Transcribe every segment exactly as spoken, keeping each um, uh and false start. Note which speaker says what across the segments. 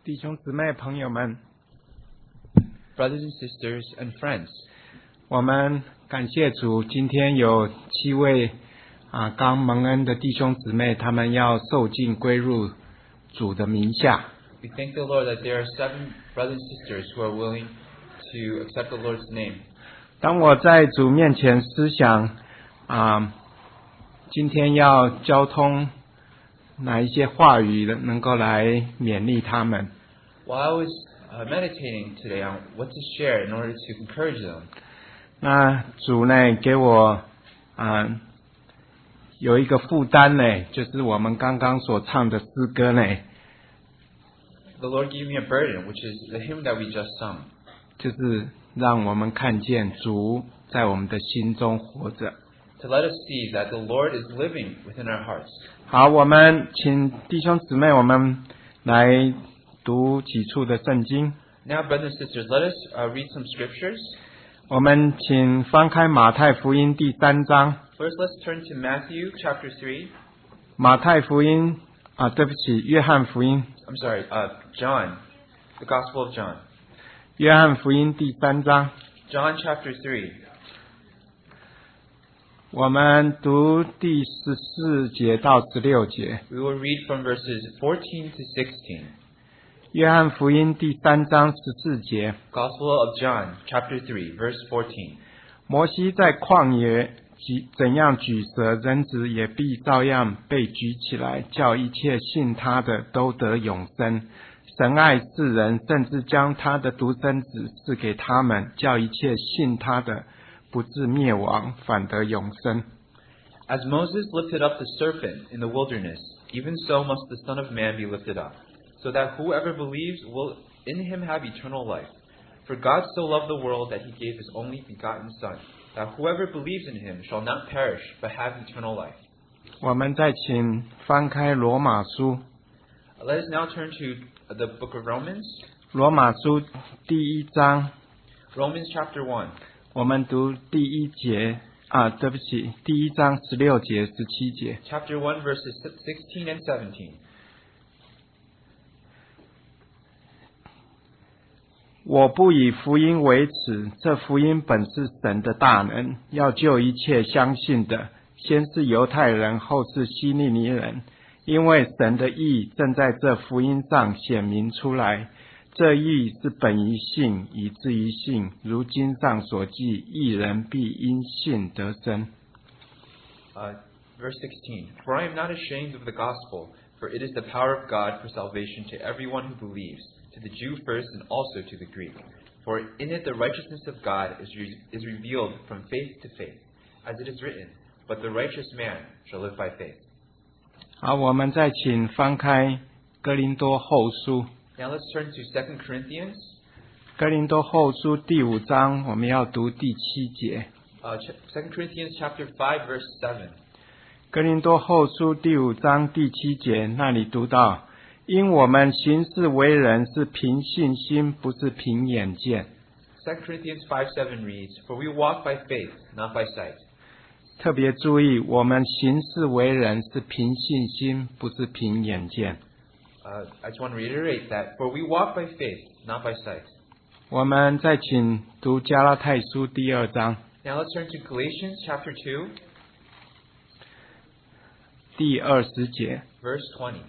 Speaker 1: 弟兄姊妹朋友们
Speaker 2: Brothers and sisters and friends,
Speaker 1: 我们感谢主，今天有七位啊刚蒙恩的弟兄姊妹，他们要受尽归入主的名下。
Speaker 2: we thank the Lord that there are seven brothers and sisters who are willing to accept the Lord's name.
Speaker 1: 当我在主面前思想啊，今天要交通哪一些话语能够来勉励他们。
Speaker 2: While I was uh, meditating today on what to share in order to encourage them,
Speaker 1: 那主呢给我啊有一个负担呢，就是我们刚刚所唱的诗歌呢，
Speaker 2: the Lord gave me a burden, which is the hymn that we just sung,
Speaker 1: 就是让我们看见主在我们的心中活着。
Speaker 2: to let us see that the Lord is living within our hearts.
Speaker 1: 好，我们请弟兄姊妹，我们来读几处的圣经。
Speaker 2: Now, brothers and sisters, let us uh, read some scriptures.
Speaker 1: 我们请翻开马太福音第三章。
Speaker 2: First, let's turn to Matthew chapter three.
Speaker 1: 马太福音啊，对不起，约翰福音，
Speaker 2: I'm sorry, uh, John, the Gospel of John.
Speaker 1: 约翰福音第三章。
Speaker 2: John chapter three.
Speaker 1: 我们读第十四节到十六节。
Speaker 2: We will read from verses fourteen to sixteen.
Speaker 1: 约翰福音第三章十四节。
Speaker 2: Gospel of John chapter three, verse fourteen.
Speaker 1: 摩西在旷野举怎样举蛇，人子也必照样被举起来，叫一切信他的都得永生。神爱世人，甚至将他的独生子赐给他们，叫一切信他的不至灭亡，反得永生。
Speaker 2: As Moses lifted up the serpent in the wilderness, even so must the Son of Man be lifted up, so that whoever believes will in him have eternal life. For God so loved the world that he gave his only begotten Son, that whoever believes in him shall not perish, but have eternal life.
Speaker 1: 我们再请翻开罗马书，
Speaker 2: Let us now turn to the book of Romans,
Speaker 1: 罗马书第一章，
Speaker 2: Romans chapter one.
Speaker 1: 我们读第一节啊，对不起，第一章十六节、十七节。
Speaker 2: Chapter one, verses sixteen and seventeen.
Speaker 1: 我不以福音为耻，这福音本是神的大能，要救一切相信的，先是犹太人，后是希利尼人，因为神的义正在这福音上显明出来。这义是本于信，以至于信。如经上所记，义人必因信得生。
Speaker 2: Uh, verse sixteen. For I am not ashamed of the gospel, for it is the power of God for salvation to everyone who believes, to the Jew first and also to the Greek. For in it the righteousness of God is, re- is revealed from faith to faith, as it is written, but the righteous man shall live by faith.
Speaker 1: 好，我们再请翻开哥林多后书。
Speaker 2: Now let's turn to Second Corinthians,
Speaker 1: 哥林多后书第五章，我们要读第七节。
Speaker 2: uh, ch- Second Corinthians chapter five, verse seven.
Speaker 1: 哥林多后书第五章第七节那里读到，因我们行事为人是凭信心，不是凭眼见。
Speaker 2: Second Corinthians five seven reads, For we walk by faith, not by sight.
Speaker 1: 特别注意，我们行事为人是凭信心，不是凭眼见。
Speaker 2: Uh, I just want to reiterate that, For we walk by faith, not by sight.
Speaker 1: 我们再请读加拉太书第二章
Speaker 2: Now let's turn to Galatians chapter two,
Speaker 1: 第二十节。
Speaker 2: verse twenty.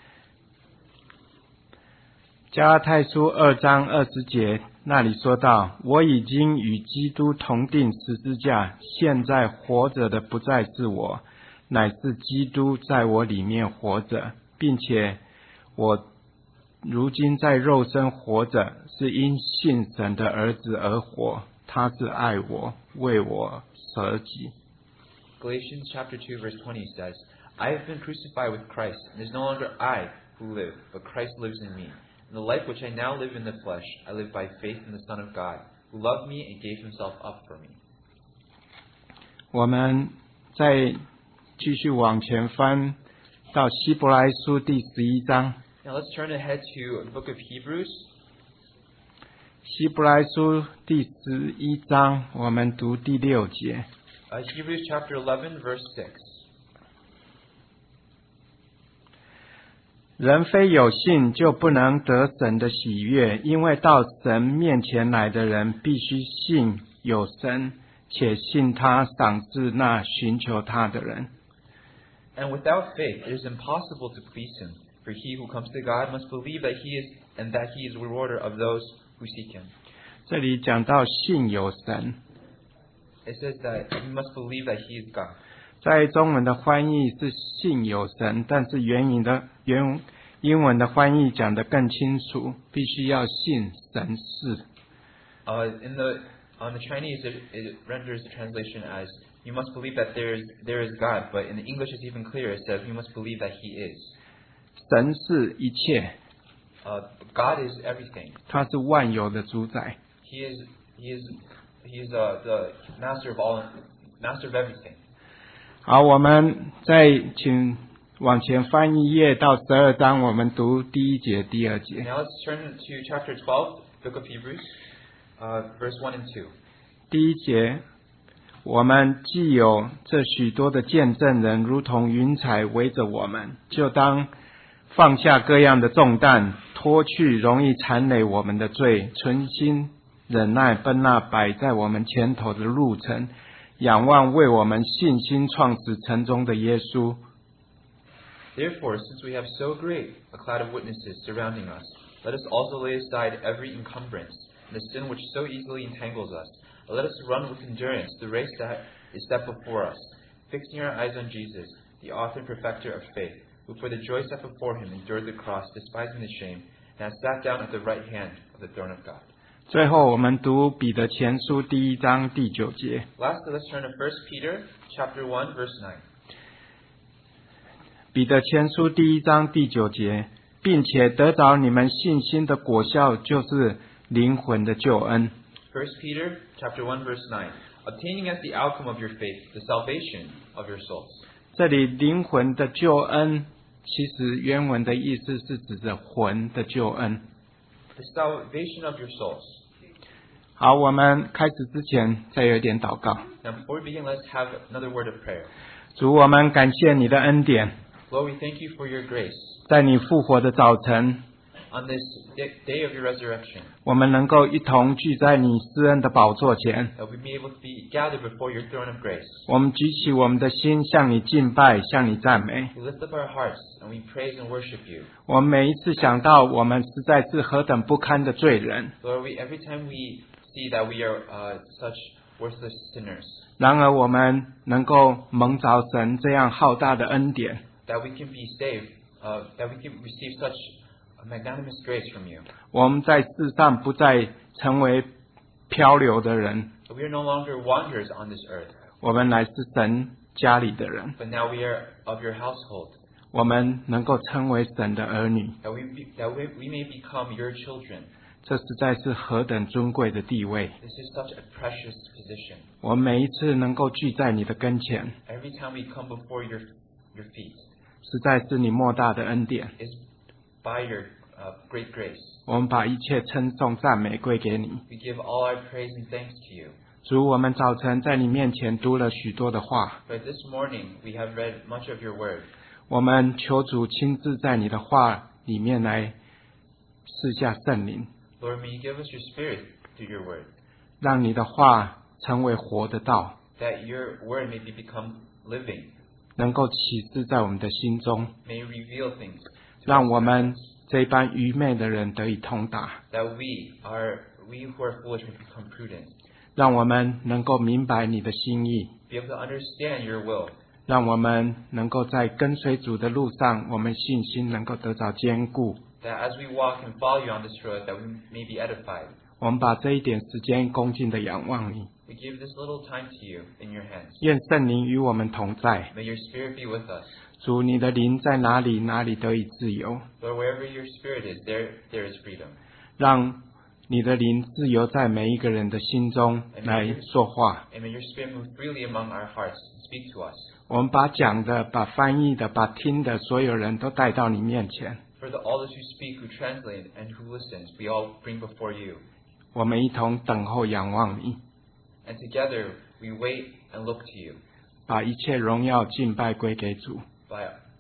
Speaker 1: 加拉太书二章二十节那里说到，我已经与基督同定十字架，现在活着的不再是我，乃是基督在我里面活着，并且我如今在肉身活着，是因信神的儿子而活，他是爱我，为我舍己。
Speaker 2: Galatians chapter two, verse twenty says, I have been crucified with Christ, and it is no longer I who live, but Christ lives in me. And the life which I now live in the flesh, I live by faith in the Son of God, who loved me and gave himself up for me.
Speaker 1: 我们再继续往前翻到希伯来书第十一章。
Speaker 2: Now let's turn ahead to the book of Hebrews.
Speaker 1: 希伯来书第十一章，我们读第六节。
Speaker 2: Uh, Hebrews chapter eleven, verse six.
Speaker 1: 人非有信，就不能得神的喜悦，因为到神面前来的人，必须信有神，且信他赏赐那寻求他的人。
Speaker 2: And without faith, it is impossible to please him. For he who comes to God must believe that he is, and that he is a rewarder of those who seek him.
Speaker 1: 这里讲到信有神，
Speaker 2: It says that we must believe that he is God.
Speaker 1: 在中文的翻译是信有神，但是原语的原英文的翻译讲得更清楚，必须要信神是。
Speaker 2: Uh, in the on the Chinese, it, it renders the translation as you must believe that there is there is God. But in the English, it's even clearer. It says you must believe that He is.
Speaker 1: 神是一切，
Speaker 2: Uh, God is everything.
Speaker 1: 他是万有的主宰。
Speaker 2: He is He is He is uh, the master of all, master of everything.
Speaker 1: 好，我们再请往前翻一页到十二章，我们读第一节、第二节。
Speaker 2: Now let's turn to chapter twelve, Book of Hebrews, uh, verse one and two.
Speaker 1: 第一节，我们既有这许多的见证人，如同云彩围着我们，就当放下各样的重担，脱去容易缠累我们的罪，存心忍耐奔那摆在我们前头的路程，仰望为我们信心创始成终的耶稣。
Speaker 2: Therefore, since we have so great a cloud of witnesses surrounding us, let us also lay aside every encumbrance and the sin which so easily entangles us. And let us run with endurance the race that is set before us, fixing our eyes on Jesus, the author and perfecter of faith, who for the joy set before him endured the cross, despising the shame, and has sat down at the right hand of the throne of God.
Speaker 1: 最后，我们读彼得前书第一章第九节。
Speaker 2: Lastly, let's turn to First Peter chapter one, verse nine.
Speaker 1: 彼得前书第一章第九节，并且得着你们信心的果效，就是灵魂的救恩。
Speaker 2: First Peter chapter one, verse nine. Obtaining as the outcome of your faith the salvation of your souls.
Speaker 1: 这里灵魂的救恩，其实原文的意思是指着魂的救恩。
Speaker 2: The salvation of your souls.
Speaker 1: 好，我们开始之前再有一点祷告。
Speaker 2: Now, before we begin, let's have another word of prayer.
Speaker 1: 主，我们感谢你的恩典，
Speaker 2: Lord, we thank you for your grace.
Speaker 1: 在你复活的早晨，
Speaker 2: On this day, day of your resurrection,
Speaker 1: 我们能够一同聚在你施恩的宝座前。
Speaker 2: that we be able to be gathered before your throne of grace.
Speaker 1: 我们举起我们的心，向你敬拜，向你赞美。
Speaker 2: We lift up our hearts and we praise and worship you.
Speaker 1: 我们每一次想到我们实在是何等不堪的罪人，
Speaker 2: Lord, we, every time we see that we are uh, such worthless sinners,
Speaker 1: 然而我们能够蒙着神这样浩大的恩典，
Speaker 2: that we can be saved, uh, that we can receive such a magnanimous grace from you.
Speaker 1: 我们在世上不再成为漂流的人，
Speaker 2: That we are no longer wanderers on this earth,
Speaker 1: 我们乃是神家里的人，
Speaker 2: but now we are of your household.
Speaker 1: 我们能够称为神的儿女，
Speaker 2: That we, be, that we, we may become your children.
Speaker 1: 这实在是何等尊贵的地位。
Speaker 2: This is such a precious position.
Speaker 1: 我们每一次能够聚在你的跟前，
Speaker 2: Every time we come before your your feet
Speaker 1: 实在是你莫大的恩典。
Speaker 2: is by your uh, great grace.
Speaker 1: 我们把一切称颂赞美归给你。
Speaker 2: We give all our praise and thanks to you.
Speaker 1: 主，我们早晨在你面前读了许多的话，
Speaker 2: But this morning we have read much of your word.
Speaker 1: 我们求主亲自在你的话里面来赐下圣灵，
Speaker 2: Lord, may you give us your spirit through your word,
Speaker 1: 让你的话成为活的道，
Speaker 2: that your word may be become living.
Speaker 1: 能够启示在我们的心中，
Speaker 2: May you reveal things to
Speaker 1: 让
Speaker 2: us,
Speaker 1: 我们这般愚昧的人得以通达，
Speaker 2: that we are we who are foolish may become prudent.
Speaker 1: 让我们能够明白你的心意，
Speaker 2: Be able to understand your will.
Speaker 1: 让我们能够在跟随主的路上，我们信心能够得到坚固。
Speaker 2: That as we walk and follow you on this road, that we may be edified.
Speaker 1: 我们把这一点时间恭敬的仰望你，
Speaker 2: We give this little time to you in your hands.
Speaker 1: 愿圣灵与我们同在。
Speaker 2: May your spirit be with us.
Speaker 1: 主，你的灵在哪里，哪里得以自由。
Speaker 2: Lord, wherever your spirit is, there there is freedom.
Speaker 1: 让你的灵自由在每一个人的心中来说话。
Speaker 2: And may your spirit move freely among our hearts and speak to us.
Speaker 1: 我们把讲的、把翻译的、把听的所有人都带到你面前，
Speaker 2: For the, all those who speak, who translate, and who listens, we all bring before you.
Speaker 1: 我们一同等候仰望你，
Speaker 2: And together we wait and look to you.
Speaker 1: 把一切荣耀敬拜归给主。
Speaker 2: By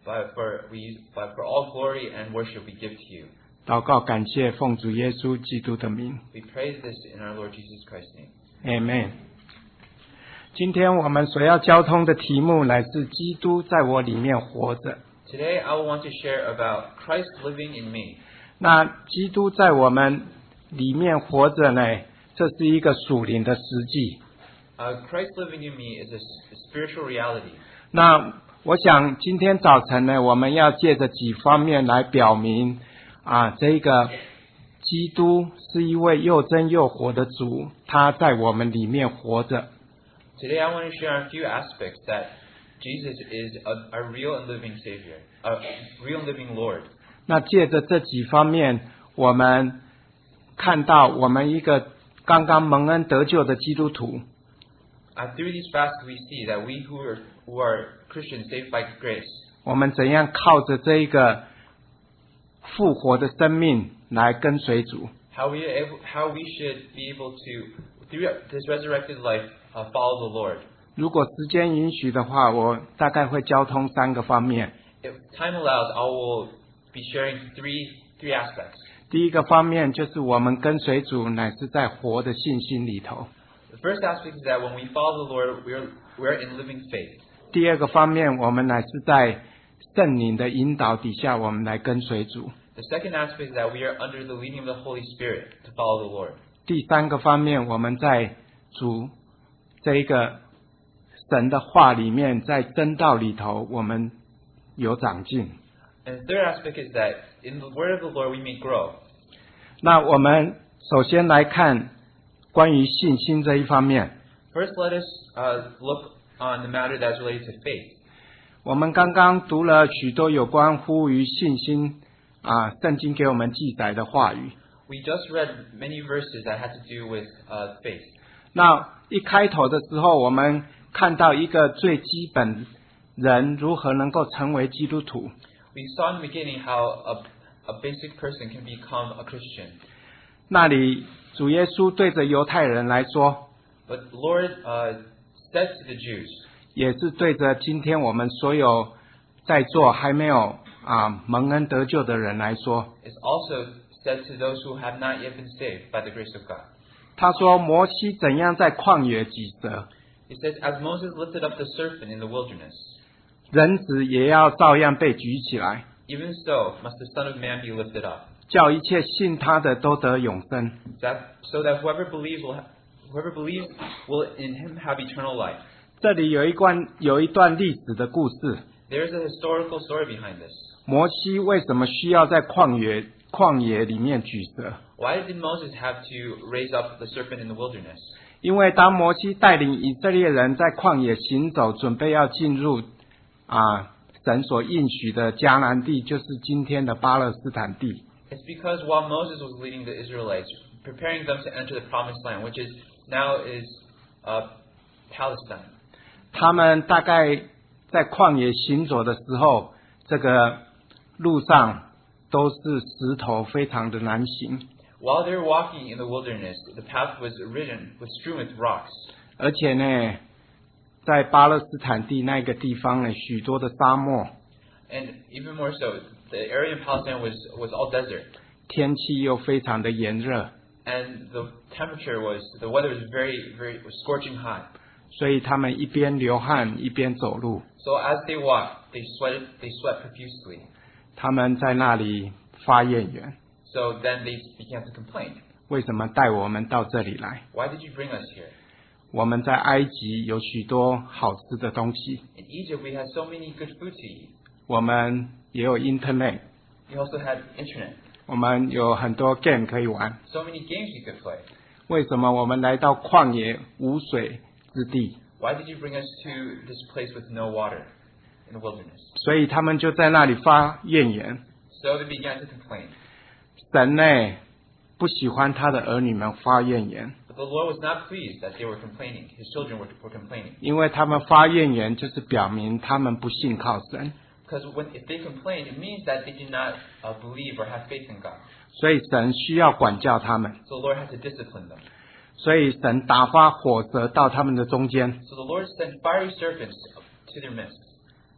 Speaker 2: but for we but for all glory and worship we give to you.
Speaker 1: 祷告感谢奉主耶稣基督的名
Speaker 2: We praise this in our Lord Jesus Christ's name.
Speaker 1: Amen。今天我们所要交通的题目乃是基督在我里面活着。
Speaker 2: Today I will want to share about Christ living in me.
Speaker 1: 那基督在我们里面活着呢，这是一个属灵的实际。
Speaker 2: Uh, Christ living in me is a, s- a spiritual reality.
Speaker 1: 那我想今天早晨呢，我们要借着几方面来表明啊，这个基督是一位又真又活的主，他在我们里面活着。
Speaker 2: Today I want to share a few aspects that Jesus is a, a real and living Savior, a real and living Lord.
Speaker 1: 那借着这几方面，我们看到我们一个刚刚蒙恩得救的基督徒，
Speaker 2: Uh, through these fasts we see that we who are, who are Christians saved by grace,
Speaker 1: 我们怎样靠着这一个复活的生命来跟随主。
Speaker 2: how we are able, how we should be able to, through this resurrected life, uh, follow the Lord.
Speaker 1: 如果时间允许的话，我大概会交通三个方面。
Speaker 2: If time allows, I will be sharing three three aspects.
Speaker 1: 第一个方面就是我们跟随主乃是在活的信心里头。
Speaker 2: The first aspect is that when we follow the Lord, we're we're in living faith.
Speaker 1: 第二个方面，我们乃是在圣灵的引导底下，我们来跟随主。
Speaker 2: The second aspect is that we are under the leading of the Holy Spirit to follow the Lord.
Speaker 1: 第三个方面，我们在主这一个神的话里面，在真道里头，我们有长进。
Speaker 2: And the third aspect is that in the word of the Lord we may grow.
Speaker 1: 那我们首先来看关于信心这一方面。
Speaker 2: First, let us uh, look on the matter that is related to faith.
Speaker 1: 我们刚刚读了许多有关乎于信心啊，圣经给我们记载的话语。
Speaker 2: We just read many verses that had to do with uh, faith.
Speaker 1: 那一开头的时候，我们看到一个最基本人如何能够成为基督徒。
Speaker 2: We saw in the beginning how a, a basic person can become a Christian.
Speaker 1: 那里主耶稣对着犹太人来说，
Speaker 2: But the Lord uh, said to the Jews,
Speaker 1: 也是对着今天我们所有在座还没有啊蒙恩得救的人来说，
Speaker 2: is also said to those who have not yet been saved by the grace of God.
Speaker 1: 他说摩西怎样在旷野举蛇，
Speaker 2: He says, as Moses lifted up the serpent in the wilderness,
Speaker 1: 人子也要照样被举起来，
Speaker 2: even so must the Son of Man be lifted up,
Speaker 1: 叫一切信他的都得永生。
Speaker 2: that, so that whoever believes will ha- whoever believes will in him have eternal life.
Speaker 1: 这里有一段有一段历史的故事，
Speaker 2: There is a historical story behind this.
Speaker 1: 摩西为什么需要在旷野旷野里面举蛇？
Speaker 2: Why did Moses have to raise up the serpent in the wilderness?
Speaker 1: 因为当摩西带领以色列人在旷野行走，准备要进入啊神所应许的迦南地，就是今天的巴勒斯坦地。
Speaker 2: It's because while Moses was leading the Israelites, preparing them to enter the promised land, which is now is uh, Palestine.
Speaker 1: 他们大概在旷野行走的时候，这个路上都是石头，非常的难行。
Speaker 2: While they were walking in the wilderness, the path was ridden, was strewn with rocks.
Speaker 1: 而且呢，在巴勒斯坦地那个地方呢，许多的沙漠，
Speaker 2: And even more so, the area in Palestine was, was all desert.
Speaker 1: 天气又非常的炎热，
Speaker 2: And the temperature was, the weather was very, very, was scorching hot.
Speaker 1: 所以他们一边流汗一边走路。
Speaker 2: So as they walked, they sweated, they sweat profusely.
Speaker 1: 他们在那里发怨言，
Speaker 2: So then they began to complain.
Speaker 1: 为什么带我们到这里来？
Speaker 2: Why did you bring us here?
Speaker 1: 我们在埃及有许多好吃的东西，
Speaker 2: In Egypt, we had so many good food to eat.
Speaker 1: 我们也有 Internet，
Speaker 2: We also had internet.
Speaker 1: 我们有很多 game 可以玩。
Speaker 2: So many games you could play.
Speaker 1: 为什么我们来到旷野无水之地？
Speaker 2: Why did you bring us to this place with no water in the wilderness?
Speaker 1: 所以他们就在那里发怨言。
Speaker 2: So they began to complain.
Speaker 1: 神呢，不喜欢他的儿女们发怨言，
Speaker 2: But the Lord was not pleased that they were complaining. His children were, were complaining.
Speaker 1: 因为他们发怨言就是表明他们不信靠神，
Speaker 2: Because when, if they complain, it means that they did not uh, believe or have faith in God.
Speaker 1: 所以神需要管教他们。
Speaker 2: So the Lord had to discipline them.
Speaker 1: 所以神打发火蛇到他们的中间，
Speaker 2: So the Lord sent fiery serpents to their midst.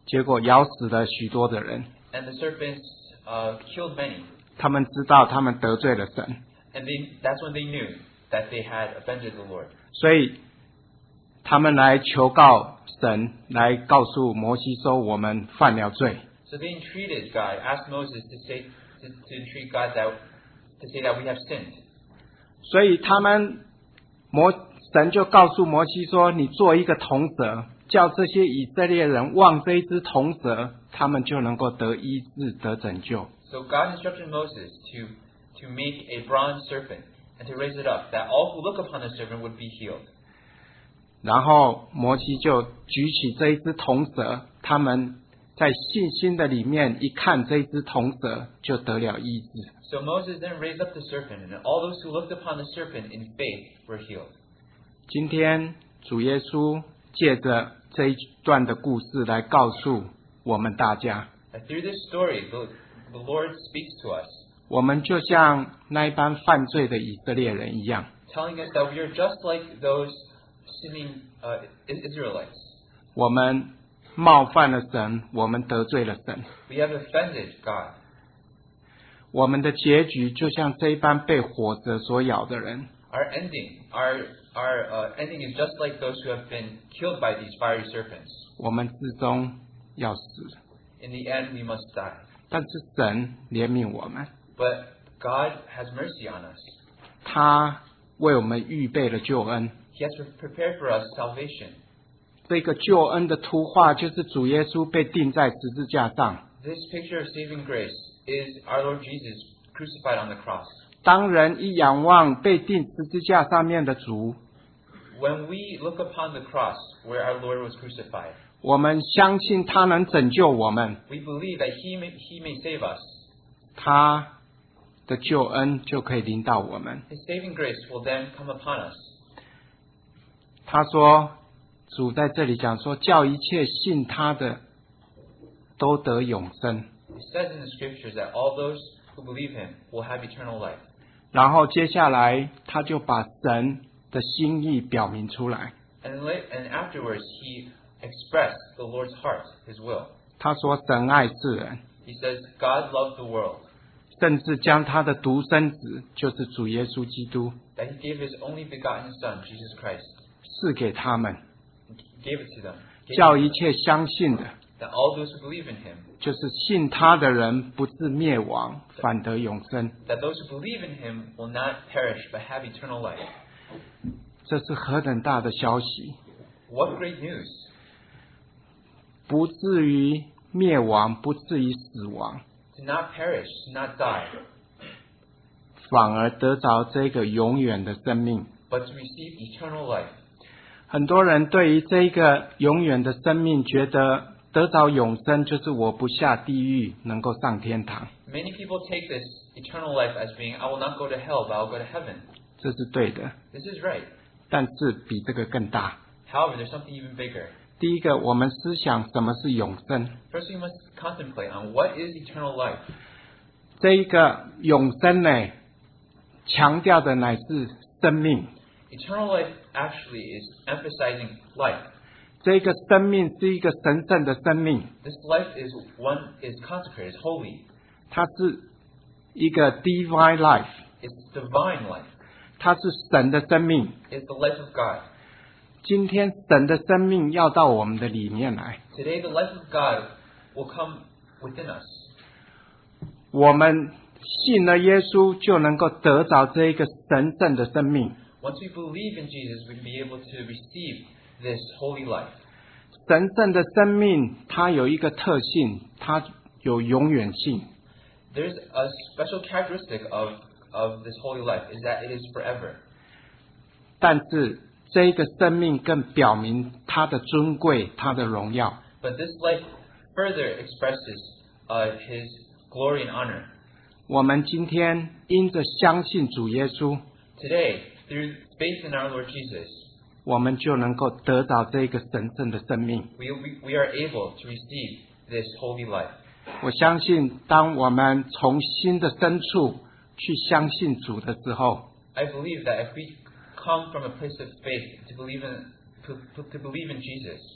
Speaker 1: 结果咬死了许多的人。
Speaker 2: And the serpents uh, killed many.
Speaker 1: 他们知道他们得罪了神，
Speaker 2: And they, that's when they knew that they had offended the Lord.
Speaker 1: 所以他们来求告神，来告诉摩西说我们犯了罪。
Speaker 2: So they entreated God, asked Moses to say to, to entreat God that to say that we have sinned.
Speaker 1: 所以他们摩神就告诉摩西说：“你做一个铜蛇，叫这些以色列人望这一只铜蛇，他们就能够得医治、得拯救。”
Speaker 2: So God instructed Moses to to make a bronze serpent and to raise it up, that all who look upon the serpent would be healed.
Speaker 1: 然后摩西就举起这一只铜蛇，他们在信心的里面一看这一只铜蛇，就得了医治。
Speaker 2: So Moses then raised up the serpent, and all those who looked upon the serpent in faith were healed.
Speaker 1: 今天主耶稣借着这一段的故事来告诉我们大家，
Speaker 2: And through this story, the, the Lord speaks to us,
Speaker 1: 我们就像那一般犯罪的以色列人一样，
Speaker 2: telling us that we are just like those sinning uh, Israelites.
Speaker 1: 我们冒犯了神，我们得罪了神，
Speaker 2: We have offended God.
Speaker 1: 我们的结局就像这一般被火蛇所咬的人。
Speaker 2: Our ending, our our uh, ending is just like those who have been killed by these fiery serpents.
Speaker 1: 我们最终要死，
Speaker 2: In the end, we must die.
Speaker 1: 但是神怜悯我们，
Speaker 2: But God has mercy on us.
Speaker 1: 他为我们预备了救恩。
Speaker 2: He has prepared for us salvation.
Speaker 1: 这个救恩的图画就是主耶稣被钉在十字架上。
Speaker 2: This picture of saving grace is our Lord Jesus crucified on the cross.
Speaker 1: 当人一仰望被钉十字架上面的主，
Speaker 2: When we look upon the cross where our Lord was crucified,
Speaker 1: 我们相信他能拯救我们，
Speaker 2: we believe that He may, He may save us.
Speaker 1: 他的救恩就可以临到我们。
Speaker 2: His saving grace will then come upon us.
Speaker 1: 他说，主在这里讲说，叫一切信他的都得永生。
Speaker 2: It says in the scriptures that all those who believe Him will have eternal life.
Speaker 1: 然后接下来他就把神的心意表明出来。
Speaker 2: And, la- and afterwards, He expressed the Lord's heart, His will.
Speaker 1: 他说，神爱世人，
Speaker 2: He says, God loved the world,
Speaker 1: 甚至将他的独生子，就是主耶稣基督，
Speaker 2: that He gave His only begotten Son, Jesus Christ.
Speaker 1: 赐给他们，
Speaker 2: He gave it to them. Gave
Speaker 1: 叫
Speaker 2: it to
Speaker 1: 一
Speaker 2: them.
Speaker 1: 切相信的，
Speaker 2: That all those who believe in Him,
Speaker 1: 就是信他的人，不至灭亡，反得永生。
Speaker 2: that those who believe in Him will not perish but have eternal life.
Speaker 1: 这是何等大的消息！
Speaker 2: What great news!
Speaker 1: 不至于灭亡，不至于死亡，
Speaker 2: To not perish, to not die,
Speaker 1: 反而得着这个永远的生命。
Speaker 2: but to receive eternal life.
Speaker 1: 很多人对于这个永远的生命，觉得得着永生就是我不下地狱，能够上天堂，
Speaker 2: Many people take this eternal life as being, I will not go to hell, but I'll go to heaven.
Speaker 1: 这是对的。
Speaker 2: This is right.
Speaker 1: 但是比这个更大。
Speaker 2: However, there's something even bigger.
Speaker 1: 第一个，我们思想什么是永生？
Speaker 2: First, we must contemplate on what is eternal life.
Speaker 1: 这一个永生呢，强调的乃是生命。
Speaker 2: Eternal life actually is emphasizing life.
Speaker 1: 这个生命是一个神圣的生命，
Speaker 2: This life is one is consecrated, is holy.
Speaker 1: 它是一个 divine life，
Speaker 2: It's divine life.
Speaker 1: 它是神的生命。
Speaker 2: It's the life of God.
Speaker 1: 今天神的生命要到我们的里面来，
Speaker 2: Today, the life of God will come within us.
Speaker 1: 我们信了耶稣，就能够得着这一个神圣的生命。
Speaker 2: Once we believe in Jesus, we can be able to receive this holy life.
Speaker 1: 神圣的生命，它有一个特性，它有永远性。
Speaker 2: There's a special characteristic of, of this holy life, is that it is forever.
Speaker 1: 但是这一个生命更表明它的尊贵，它的荣耀。
Speaker 2: But this life further expresses uh, His glory and honor.
Speaker 1: 我们今天因着相信主耶稣，
Speaker 2: Today, through faith in our Lord Jesus,
Speaker 1: 我们就能够得到这个神圣的生命。
Speaker 2: we, we, we are able to receive this holy life.
Speaker 1: 我相信，当我们从心的深处去相信主的时候，
Speaker 2: I believe that if we come from a place of faith to believe in, to, to, to believe in Jesus,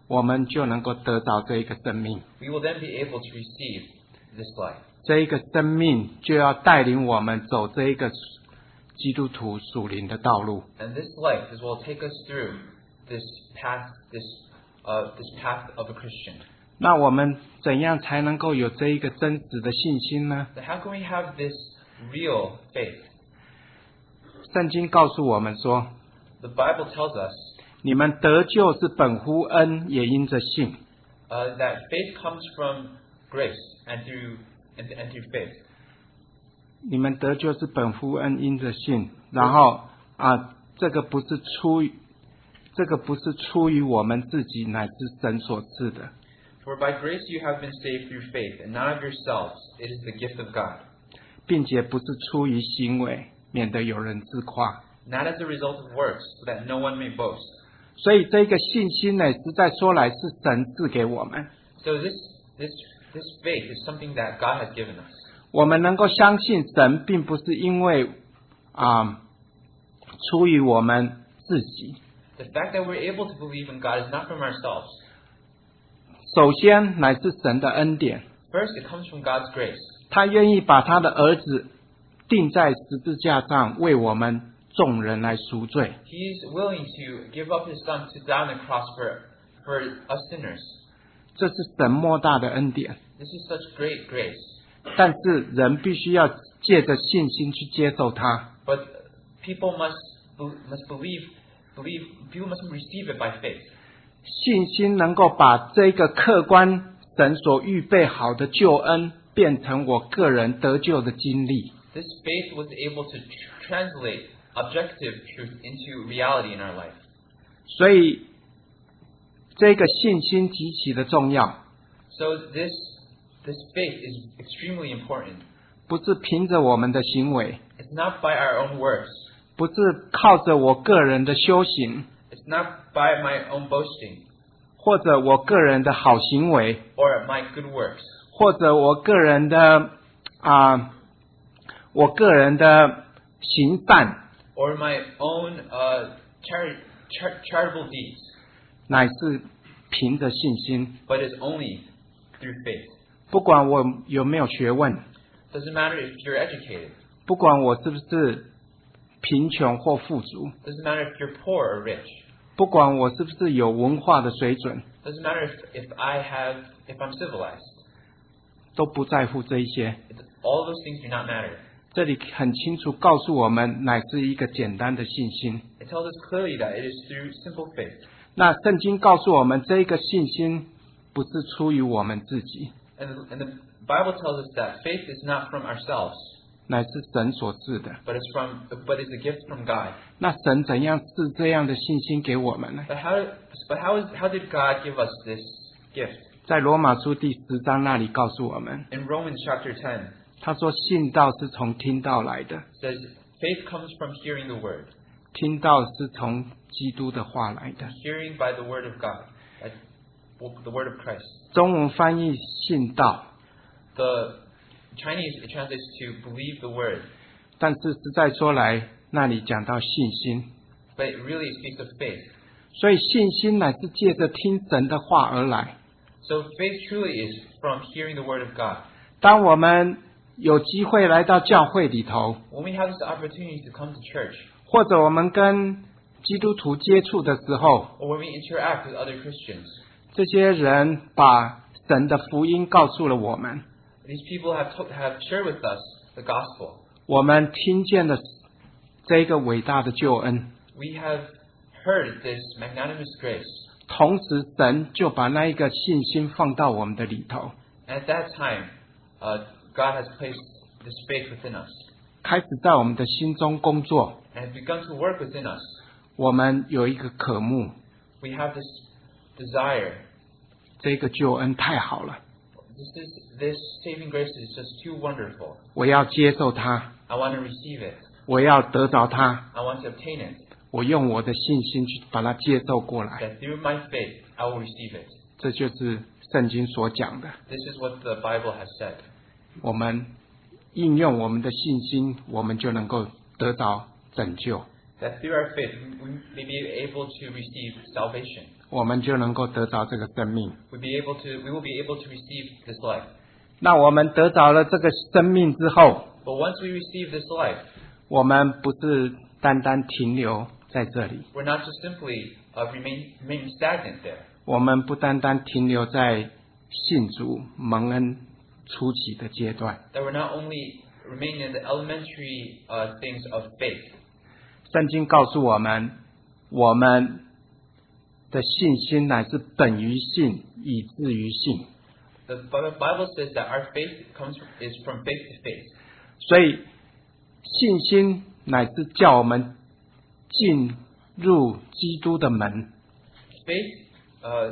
Speaker 1: 我们就能够得到这一个生命。
Speaker 2: we will then be able to receive this life.
Speaker 1: 这一个生命就要带领我们走这一个基督徒属灵的道路。
Speaker 2: And this life is will take us through this path, this uh, this path of a Christian.
Speaker 1: 那我们怎样才能够有这一个真实的信心呢？
Speaker 2: So how can we have this real faith?
Speaker 1: 圣经告诉我们说，
Speaker 2: The Bible tells us
Speaker 1: 你们得救是本乎恩，也因着信。
Speaker 2: uh, that faith comes from grace and through and, and through faith.
Speaker 1: 你们得救是本乎恩，因着信。然后啊，这个不是出于，这个不是出于我们自己，乃是神所赐的。
Speaker 2: For by grace you have been saved through faith, and not of yourselves. It is the gift of God,
Speaker 1: 并且不是出于行为，免得有人自夸。
Speaker 2: not as a result of works, so that no one may boast.
Speaker 1: 所以这个信心呢，实在说来是神赐给我们。
Speaker 2: So this this this faith is something that God has given us.
Speaker 1: 我们能够相信神，并不是因为啊、出于我们自己。
Speaker 2: The fact that we're able to believe in God is not from ourselves.
Speaker 1: 首先乃是神的恩典，
Speaker 2: First, it comes from God's grace.
Speaker 1: 他愿意把他的儿子钉在十字架上，为我们众人来赎罪。
Speaker 2: He's willing to give up His Son to die on the cross for for us sinners.
Speaker 1: 这是神莫大的恩典。
Speaker 2: This is such great grace.
Speaker 1: 但是人必须要借着信心去接受它。
Speaker 2: But people must must believe believe people must receive it by faith.
Speaker 1: 信心能够把这个客观神所预备好的救恩，变成我个人得救的经历。
Speaker 2: This faith was able to tr- translate objective truth into reality in our life.
Speaker 1: 所以这个信心极其的重要，
Speaker 2: So this this faith is extremely important.
Speaker 1: 不是凭着我们的行为，
Speaker 2: It's not by our own works.
Speaker 1: 不是靠着我个人的修行，
Speaker 2: It's not by my own boasting
Speaker 1: 或者我个人的好行为，
Speaker 2: or my good works
Speaker 1: 或者我个人的啊、我个人的行善，
Speaker 2: or my own uh, chari- char- charitable deeds,
Speaker 1: 乃是凭着信心。
Speaker 2: but it's only through faith.
Speaker 1: 不管我有没有学问，
Speaker 2: Doesn't matter if you're educated.
Speaker 1: 不管我是不是贫穷或富足，
Speaker 2: Doesn't matter if you're poor or rich.
Speaker 1: 不管我是不是有文化的水准，
Speaker 2: Doesn't matter if, if I have if I'm civilized.
Speaker 1: 都不在乎这一些。
Speaker 2: It, all those things do not matter.
Speaker 1: 这里很清楚告诉我们，乃是一个简单的信心。
Speaker 2: It tells us clearly that it is through simple faith.
Speaker 1: 那圣经告诉我们，这一个信心不是出于我们自己，
Speaker 2: And the, and the Bible tells us that faith is not from ourselves,
Speaker 1: 乃是神所赐的。
Speaker 2: but it's from but it's a gift from God.
Speaker 1: 那神怎样赐这样的信心给我们呢？
Speaker 2: But how but how is how did God give us this gift?
Speaker 1: 在罗马书第十章那里告诉我们，
Speaker 2: In Romans chapter ten,
Speaker 1: 他说信道是从听道来的，
Speaker 2: it says faith comes from hearing the word,
Speaker 1: 听道是从基督的话来的。
Speaker 2: hearing by the word of God, like, well, the word of Christ.
Speaker 1: 中文翻译信道，
Speaker 2: The Chinese it translates to believe the word,
Speaker 1: 但是实在说来，那里讲到信心，
Speaker 2: but it really speaks of faith.
Speaker 1: 所以信心乃是借着听神的话而来。
Speaker 2: So faith truly is from hearing the word of God.
Speaker 1: 当我们有机会来到教会里头，
Speaker 2: When we have this opportunity to come to church,
Speaker 1: 或者我们跟基督徒接触的时候，
Speaker 2: or when we interact with other Christians,
Speaker 1: 这些人把神的福音告诉了我们，
Speaker 2: these people have to, have shared with us the gospel.
Speaker 1: 我们听见了这个伟大的救恩，
Speaker 2: We have heard this magnanimous grace.
Speaker 1: 同时神就把那一个信心放到我们的里头，
Speaker 2: And at that time, uh, God has placed this faith within us
Speaker 1: 开始在我们的心中工作。
Speaker 2: and has begun to work within us.
Speaker 1: 我们有一个渴慕，
Speaker 2: We have this desire.
Speaker 1: 这个救恩太好了，
Speaker 2: This is this saving grace is just too wonderful.
Speaker 1: 我要接受它，
Speaker 2: I want to receive it.
Speaker 1: 我要得着它，
Speaker 2: I want to obtain it.
Speaker 1: 我用我的信心去把它接受过来。
Speaker 2: That through my faith, I will receive it.
Speaker 1: 这就是圣经所讲的。
Speaker 2: This is what the Bible has said.
Speaker 1: 我们应用我们的信心，我们就能够得到拯救。
Speaker 2: That through our faith, we may be able to receive salvation.
Speaker 1: 我们就能够得着这个生命。
Speaker 2: we'll be able to, we will be able to receive this life.
Speaker 1: 那我们得着了这个生命之后，
Speaker 2: But once we receive this life,
Speaker 1: 我们不是单单停留在这里，
Speaker 2: we're not just simply uh, remain, remain stagnant there.
Speaker 1: 我们不单单停留在信主蒙恩初期的阶段。
Speaker 2: That we're not only remaining in the elementary uh, things of faith.
Speaker 1: 圣经告诉我们，我们的信心乃是本于信，以至于信。
Speaker 2: The Bible says that our faith comes from, is from faith to faith.
Speaker 1: 所以信心乃是叫我们进入基督的门。
Speaker 2: Faith uh,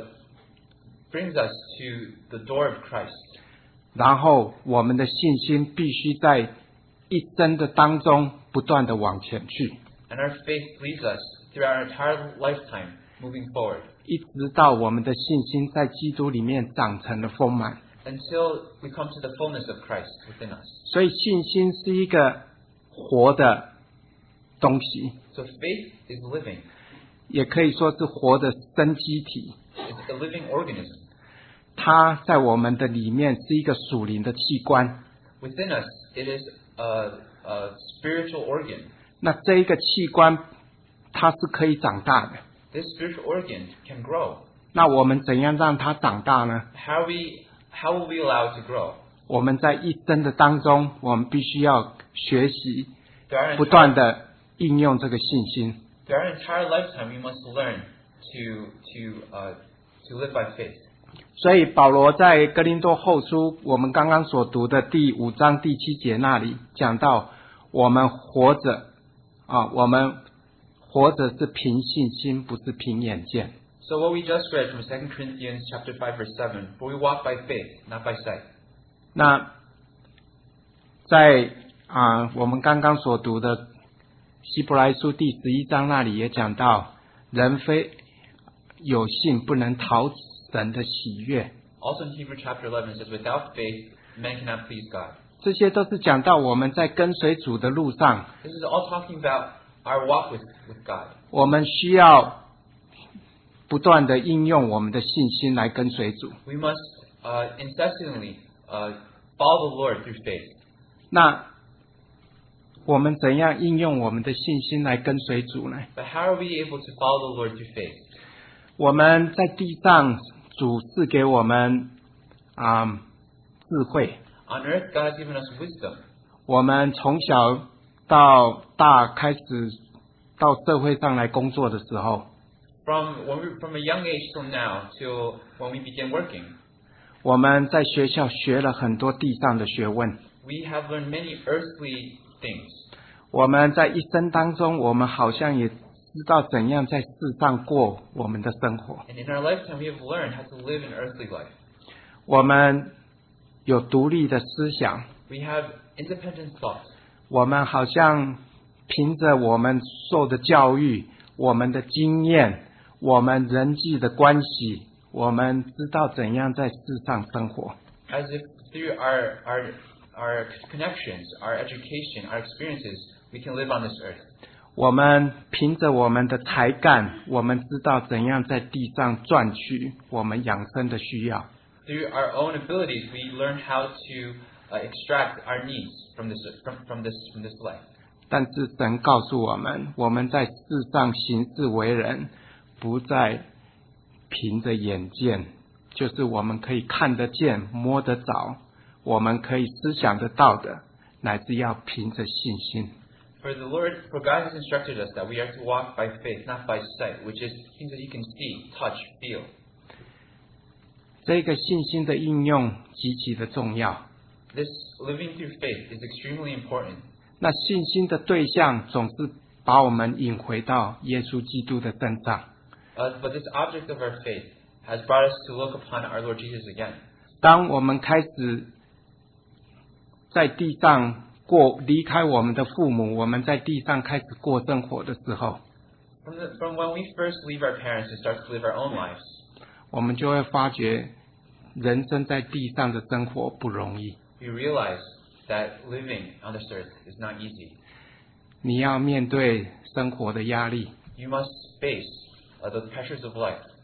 Speaker 2: brings us to the door of Christ.
Speaker 1: 然后我们的信心必须在一生的当中不断的往前去，
Speaker 2: And our faith leads us through our entire lifetime moving forward
Speaker 1: 一直到我们的信心在基督里面长成了丰满。
Speaker 2: until we come to the fullness of Christ within us.
Speaker 1: 所以信心是一个活的东西，
Speaker 2: So faith is living.
Speaker 1: 也可以说是活的生机体。
Speaker 2: It's a living organism.
Speaker 1: 它在我们的里面是一个属灵的器官。
Speaker 2: Within us, it is a, a spiritual organ.
Speaker 1: 那这一个器官，它是可以长大的。
Speaker 2: This spiritual organ can grow.
Speaker 1: 那我们怎样让它长大呢？
Speaker 2: How are we, how will we allow it to grow?
Speaker 1: 我们在一生的当中，我们必须要学习，
Speaker 2: Through our
Speaker 1: 不断
Speaker 2: entire,
Speaker 1: 的应用这个信心。
Speaker 2: through our entire lifetime, we must learn to, to, uh, to live by faith.
Speaker 1: 所以保罗在哥林多后书，我们刚刚所读的第五章第七节那里讲到，我们活着啊，我们活着是凭信心，不是凭眼见。
Speaker 2: So what we just read from Second Corinthians chapter five verse seven, for we walk by faith, not by sight.
Speaker 1: 那在啊，我们刚刚所读的希伯来书第十一章那里也讲到，人非有信不能讨神的喜悦。
Speaker 2: Also in Hebrews chapter eleven it says, without faith, man cannot please God.
Speaker 1: 这些都是讲到我们在跟随主的路上，
Speaker 2: This is all talking about our walk with, with God.
Speaker 1: 我们需要不断的应用我们的信心来跟随主。
Speaker 2: We must uh, incessantly uh, follow the Lord through faith.
Speaker 1: 那我们怎样应用我们的信心来跟随主呢？
Speaker 2: But how are we able to follow the Lord through faith?
Speaker 1: 我们在地上，主赐给我们啊、智慧。
Speaker 2: On earth, God has given us wisdom.
Speaker 1: 我们从小到大开始到社会上来工作的时候，
Speaker 2: From, when we, from a young age till now, till when we begin working,
Speaker 1: 我们在学校学了很多地上的学问。
Speaker 2: we have learned many earthly things.
Speaker 1: 我们在一生当中，我们好像也知道怎样在世上过我们的生活。
Speaker 2: And in our lifetime, we have learned how to live an earthly life.
Speaker 1: 我们有独立的思想，
Speaker 2: We have independent thought.
Speaker 1: 我们好像凭着我们受的教育、我们的经验、我们人际的关系，我们知道怎样在世上生活。
Speaker 2: As if through our, our, our connections, our education, our experiences, we can live on this earth.
Speaker 1: 我们凭着我们的才干，我们知道怎样在地上赚取我们养生的需要。
Speaker 2: Through our own abilities, we learn how to uh, extract our needs from this, from, from this, from this life.
Speaker 1: 但是神告诉我们，我们在世上行事为人，不再凭着眼见，就是我们可以看得见、摸得着，我们可以思想得到的，乃至要凭着信心。
Speaker 2: For the Lord, for God has instructed us that we are to walk by faith, not by sight, which is things that you can see, touch, feel.
Speaker 1: 这个信心的应用极其的重要。
Speaker 2: This living through faith is extremely important.
Speaker 1: 那信心的对象总是把我们引回到耶稣基督的身上。
Speaker 2: Uh, but this object of our faith has brought us to look upon our Lord Jesus again.
Speaker 1: 当我们开始在地上过离开我们的父母，我们在地上开始过生活的时候，
Speaker 2: From, the, from when we first leave our parents and start to live our own lives,
Speaker 1: 我们就会发觉人生在地上的生活不容易。
Speaker 2: we realize that living on this earth is not easy.
Speaker 1: 你要面对生活的压力，
Speaker 2: You must face uh, the pressures of life.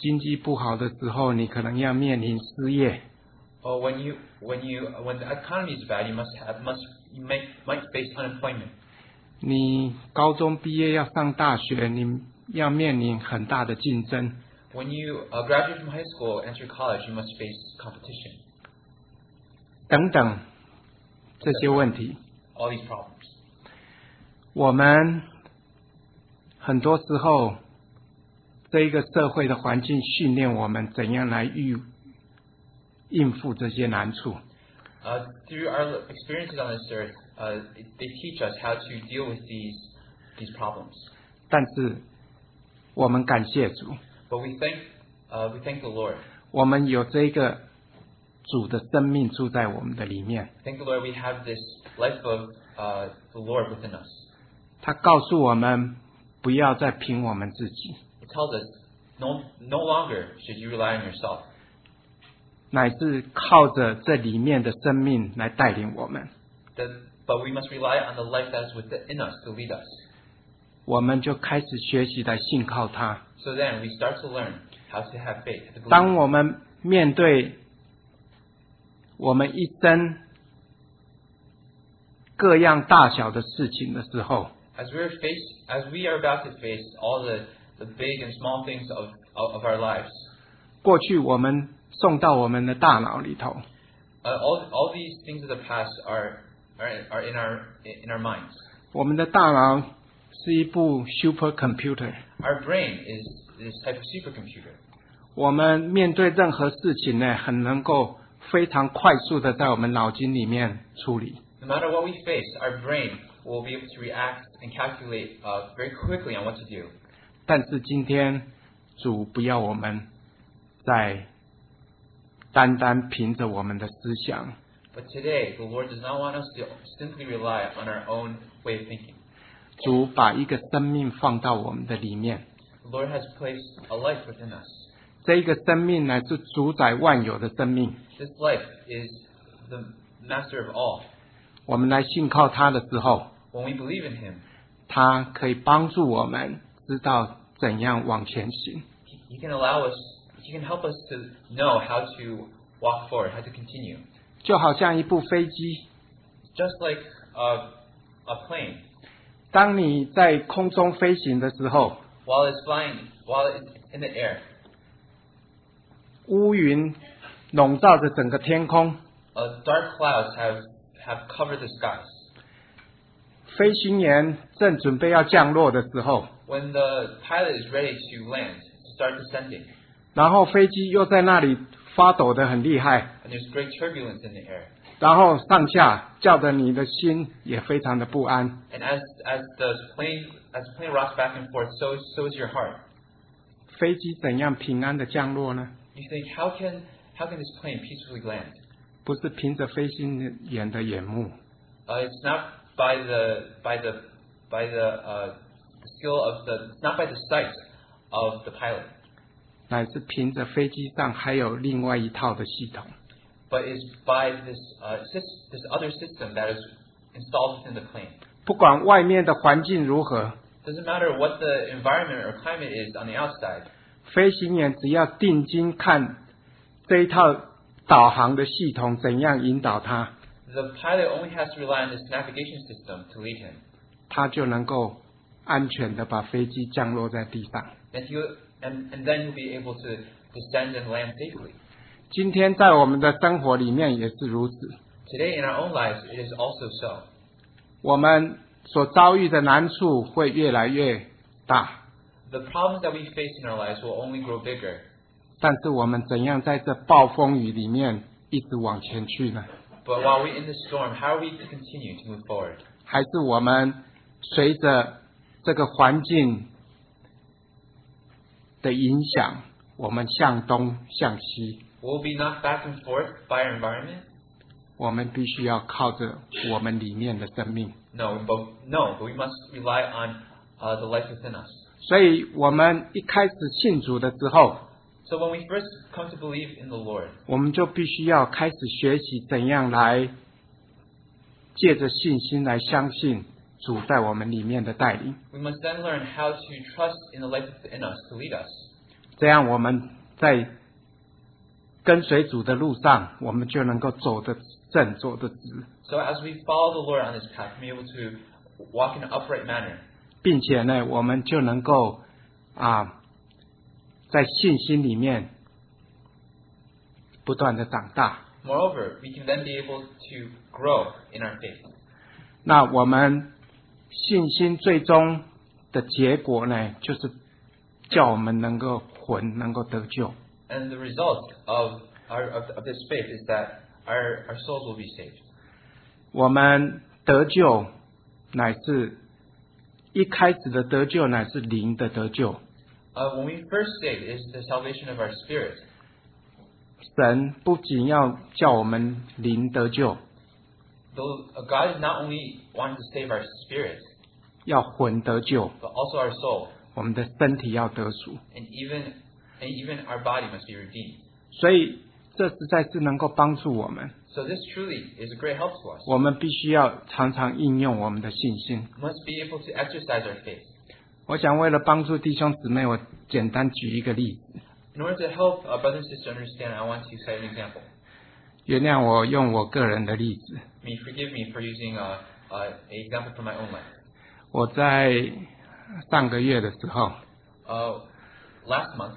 Speaker 1: 经济不好的时候，你可能要面临失业。
Speaker 2: Or when you when you when the economy is bad, you must have must you may might face unemployment.
Speaker 1: 你高中毕业要上大学，你要面临很大的竞争。
Speaker 2: When you uh, graduate from high school, enter college, you must face competition.
Speaker 1: 等等这些问题，
Speaker 2: All these problems.
Speaker 1: 我们很多时候这一个社会的环境训练我们怎样来预应付这些难处。
Speaker 2: Uh, through our experiences on this earth, uh, they teach us how to deal with these these problems.
Speaker 1: 但是我们感谢主，
Speaker 2: But we thank uh, we thank the Lord.
Speaker 1: 我们有这个主的生命住在我们的里面。
Speaker 2: Thank the Lord we have this life of uh, the Lord within us.
Speaker 1: 他告诉我们不要再凭我们自己，
Speaker 2: It tells us no no longer should you rely on yourself.
Speaker 1: 乃是靠着这里面的生命来带领我们，
Speaker 2: That, but we must rely on the life that is within us to lead us.
Speaker 1: 我们就开始学习来信靠他。
Speaker 2: So then we start to learn how to have faith. To believe.
Speaker 1: 当我们面对我们一生各样大小的事情的时候，
Speaker 2: As we are face, as we are about to face all the, the big and small things of, of, of our lives,
Speaker 1: 过去我们送到我们的大脑里头，
Speaker 2: uh, all, all these things of the past are, are, are in, our, in our minds.
Speaker 1: 我们的大脑是一部 supercomputer，
Speaker 2: Our brain is this type of supercomputer.
Speaker 1: 我们面对任何事情呢，很能够非常快速的在我们脑筋里面处理。
Speaker 2: No matter what we face, our brain will be able to react and calculate uh, very quickly on what to do.
Speaker 1: 但是今天主不要我们再单单凭着我们的思想，
Speaker 2: But today, the Lord does not want us to simply rely on our own way of thinking.
Speaker 1: 主把一个生命放到我们的里面，
Speaker 2: The Lord has placed a life within us.
Speaker 1: 这一个生命呢是主宰万有的生命。
Speaker 2: This life is the master of all.
Speaker 1: 我们来信靠他的时候，
Speaker 2: When we believe in Him,
Speaker 1: 他可以帮助我们知道怎样往前行。
Speaker 2: He, he can allow us, He can help us to know how to walk forward, how to continue.
Speaker 1: 就好像一部飞机，
Speaker 2: Just like a, a plane,
Speaker 1: 当你在空中飞行的时候，
Speaker 2: while it's flying, while it's in the air,
Speaker 1: 乌云笼罩着整个天空，
Speaker 2: uh, dark clouds have, have covered the skies.
Speaker 1: 飞行员正准备要降落的时候，
Speaker 2: When the pilot is ready to land, to start descending,
Speaker 1: 然后飞机又在那里发抖得很厉害，
Speaker 2: and there's great turbulence in the air.
Speaker 1: 然后上下叫得你的心也非常的不安。
Speaker 2: And as, as the plane, as the plane rocks back and forth, so, so is your heart.
Speaker 1: 飞机怎样平安的降落呢？
Speaker 2: You think, how can, how can this plane peacefully land?
Speaker 1: 不是凭着飞行员的眼目，
Speaker 2: Uh, it's not by the, by the, by the, uh, skill of the, it's not by the sight of the pilot,
Speaker 1: 乃是凭着飞机上还有另外一套的系统。
Speaker 2: but is by this, uh, sys- this other system that is installed within the plane.
Speaker 1: 不管外面的环境如何，
Speaker 2: Doesn't matter what the environment or climate is on the outside.
Speaker 1: 飞行员只要定睛看这一套导航的系统怎样引导他，
Speaker 2: The pilot only has to rely on this navigation system to lead him.
Speaker 1: 他就能够安全的把飞机降落在地上。
Speaker 2: And, he, and, and then he'll be able to descend and land safely.
Speaker 1: 今天在我们的生活里面也是如此，
Speaker 2: Today in our own lives, it is also so.
Speaker 1: 我们所遭遇的难处会越来越大，
Speaker 2: The problems that we face in our lives will only grow bigger.
Speaker 1: 但是我们怎样在这暴风雨里面一直往前去呢？
Speaker 2: But while we're in the storm, how are we to continue to move forward?
Speaker 1: 还是我们随着这个环境的影响，我们向东向西？
Speaker 2: Will we be knocked back and forth by our environment?
Speaker 1: 我们必须要靠着我们里面的生命。
Speaker 2: No, but, no, but we must rely on uh, the life within us.
Speaker 1: 所以我们一开始信主的时候，
Speaker 2: So when we first come to believe in the Lord,
Speaker 1: 我们就必须要开始学习怎样来借着信心来相信主在我们里面的带领。
Speaker 2: we must then learn how to trust in the life within us to lead us.
Speaker 1: 这样我们在跟随主的路上，我们就能够走得正，走得直。
Speaker 2: So as we follow the Lord on this path, we're able to walk in an upright manner.
Speaker 1: 并且呢，我们就能够啊，在信心里面不断的长大。
Speaker 2: Moreover, we can then be able to grow in our faith.
Speaker 1: 那我们信心最终的结果呢，就是叫我们能够魂能够得救。
Speaker 2: And the result of our of, of this faith is that our our souls will be saved.
Speaker 1: 我们得救乃是一开始的得救，乃是灵的得救。
Speaker 2: Uh, when we first saved, it is the salvation of our spirit.
Speaker 1: 神不仅要叫我们灵得救，
Speaker 2: Though uh, God is not only wanting to save our spirit,
Speaker 1: 要魂得救，
Speaker 2: but also our soul,
Speaker 1: 我们的身体要得赎。
Speaker 2: and even and even our body must be redeemed.
Speaker 1: 所以这实在是能够帮助我们。
Speaker 2: So this truly is a great help to us.
Speaker 1: 我们必须要常常应用我们的信心。
Speaker 2: We must be able to exercise our faith.
Speaker 1: 我想为了帮助弟兄姊妹，我简单举一个例子。
Speaker 2: In order to help uh, brothers and sisters understand, I want to cite an example.
Speaker 1: 原谅我用我个人的例子。
Speaker 2: Me, forgive me for using uh, uh, an example from my own life.
Speaker 1: 我在上个月的时候，
Speaker 2: Uh, last month,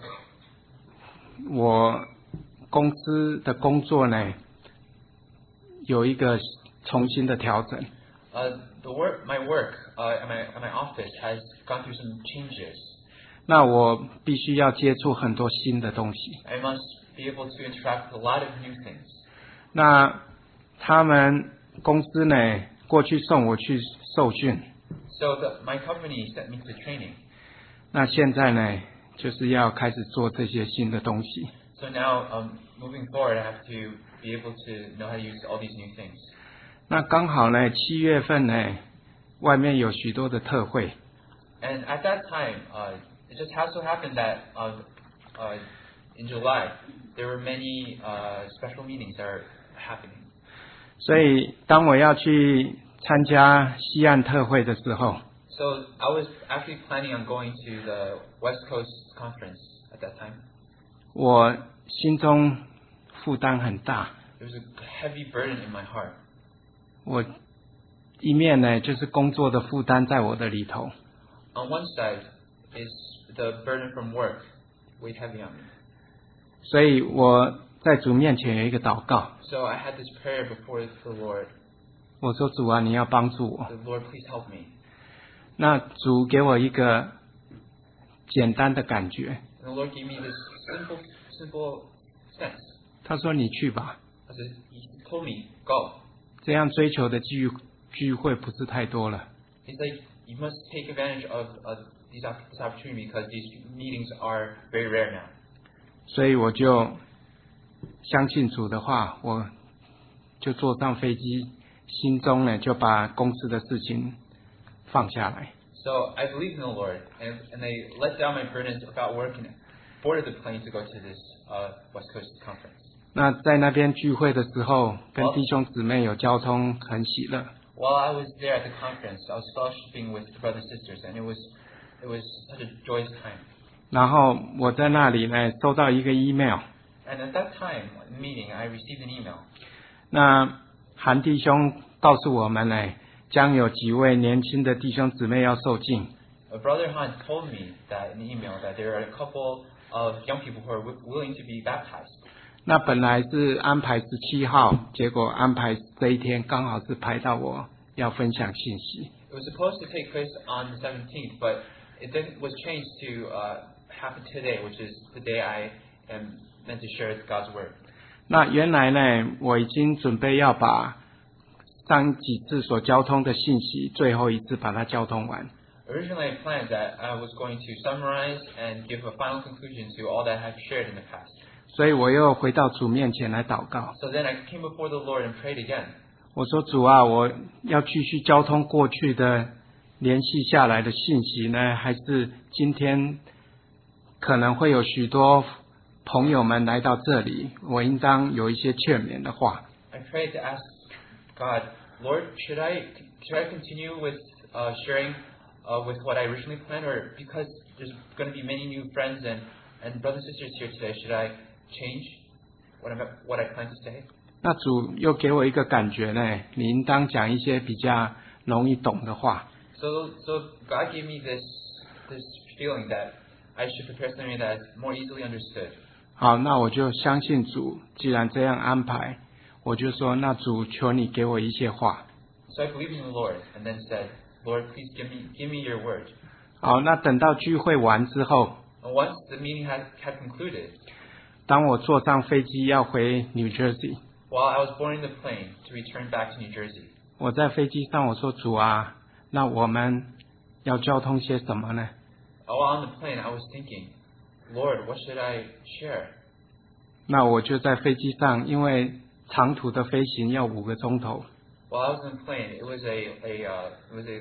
Speaker 1: 我公司的工作呢有一个重新的调整。
Speaker 2: uh, the work, my work uh, at, my, at my office has gone through some changes.
Speaker 1: 那我必须要接触很多新的东西。
Speaker 2: I must be able to interact with a lot of new things.
Speaker 1: 那他们公司呢，过去送我去受训，
Speaker 2: So the, my company sent me to training.
Speaker 1: 那现在呢，就是要开始做这些新的东西。
Speaker 2: So now, um, moving forward, I have to be able to know how to use all these new things.
Speaker 1: 那刚好呢，七月份呢，外面有许多的特会，
Speaker 2: And at that time, uh, it just has so happened that uh, uh, in July, there were many uh, special meetings that are happening.
Speaker 1: 所以当我要去参加西岸特会的时候，
Speaker 2: So I was actually planning on going to the West Coast Conference at that time.
Speaker 1: 我心中负担很大。
Speaker 2: There was a heavy burden in my heart.
Speaker 1: 我一面呢，就是工作的负担在我的里头，
Speaker 2: On one side is the burden from work weighed heavy on me.
Speaker 1: 所以我在主面前有一个祷告，
Speaker 2: So I had this prayer before the Lord.
Speaker 1: 我说主啊，你要帮助我。
Speaker 2: The Lord, please help me.
Speaker 1: 那主给我一个简单的感觉，
Speaker 2: And the Lord gave me this simple, simple sense.
Speaker 1: 他说你去吧，
Speaker 2: I said, He told me, go.
Speaker 1: 这样追求的聚聚会不是太多了。
Speaker 2: He's like, you must take advantage of uh, these, opp- this opportunity because these meetings are very rare now.
Speaker 1: 所以我就相信主的话，我就坐上飞机，心中呢就把公司的事情放下来。
Speaker 2: So I believed in the Lord, and, and I let down my burdens about work and boarded the plane to go to this uh, West Coast conference.
Speaker 1: 那在那边聚会的时候，跟弟兄姊妹有交通，很喜乐。
Speaker 2: While I was there at the conference, I was fellowshipping with the brothers and sisters, and it was it was such a joyous time.
Speaker 1: 然后我在那里呢，收到一个 email，
Speaker 2: And at that time, in the meeting, I received an email.
Speaker 1: 那韩弟兄告诉我们呢，将有几位年轻的弟兄姊妹要受浸。
Speaker 2: A brother Han told me that in the email that there are a couple of young people who are w- willing to be baptized.
Speaker 1: 那本来是安排十七号，结果安排这一天刚好是排到我要分享信息。
Speaker 2: It was supposed to take place on the seventeenth, but it then was changed to uh, happen today, which is the day I am meant to share God's word.
Speaker 1: 那原来呢，我已经准备要把上几次所交通的信息，最后一次把它交通完。
Speaker 2: Originally, I planned that I was going to summarize and give a final conclusion to all that I have shared in the past.
Speaker 1: 所以我又回到主面前来祷告。
Speaker 2: So then I came before the Lord and prayed again.
Speaker 1: 我说主啊，我要继续交通过去的联系下来的信息呢，还是今天可能会有许多朋友们来到这里，我应当有一些劝勉的话。
Speaker 2: I prayed to ask God, Lord, should I should I continue with uh, sharing uh, with what I originally planned, or because there's going to be many new friends and And brothers and sisters here today, should I change what I'm what I plan to say?
Speaker 1: 那主又给我一个感觉呢，你应当讲一些比较容易懂的话。
Speaker 2: So so God gave me this this feeling that I should prepare something that is more easily understood.
Speaker 1: 好，那我就相信主，既然这样安排，我就说，那主求你给我一些话。
Speaker 2: So I believed in the Lord and then said, Lord, please give me give me your word.
Speaker 1: 好，那等到聚会完之后，
Speaker 2: And once the meeting had had concluded,
Speaker 1: 当我坐上飞机要回 New Jersey，
Speaker 2: while I was boarding the plane to return back to New Jersey,
Speaker 1: 我在飞机上我说主啊，那我们要交通些什么呢？
Speaker 2: while on the plane, I was thinking, Lord, what should I share?
Speaker 1: 那我就在飞机上，因为长途的飞行要五个钟头，
Speaker 2: While I was on the plane, it was a a uh, it was a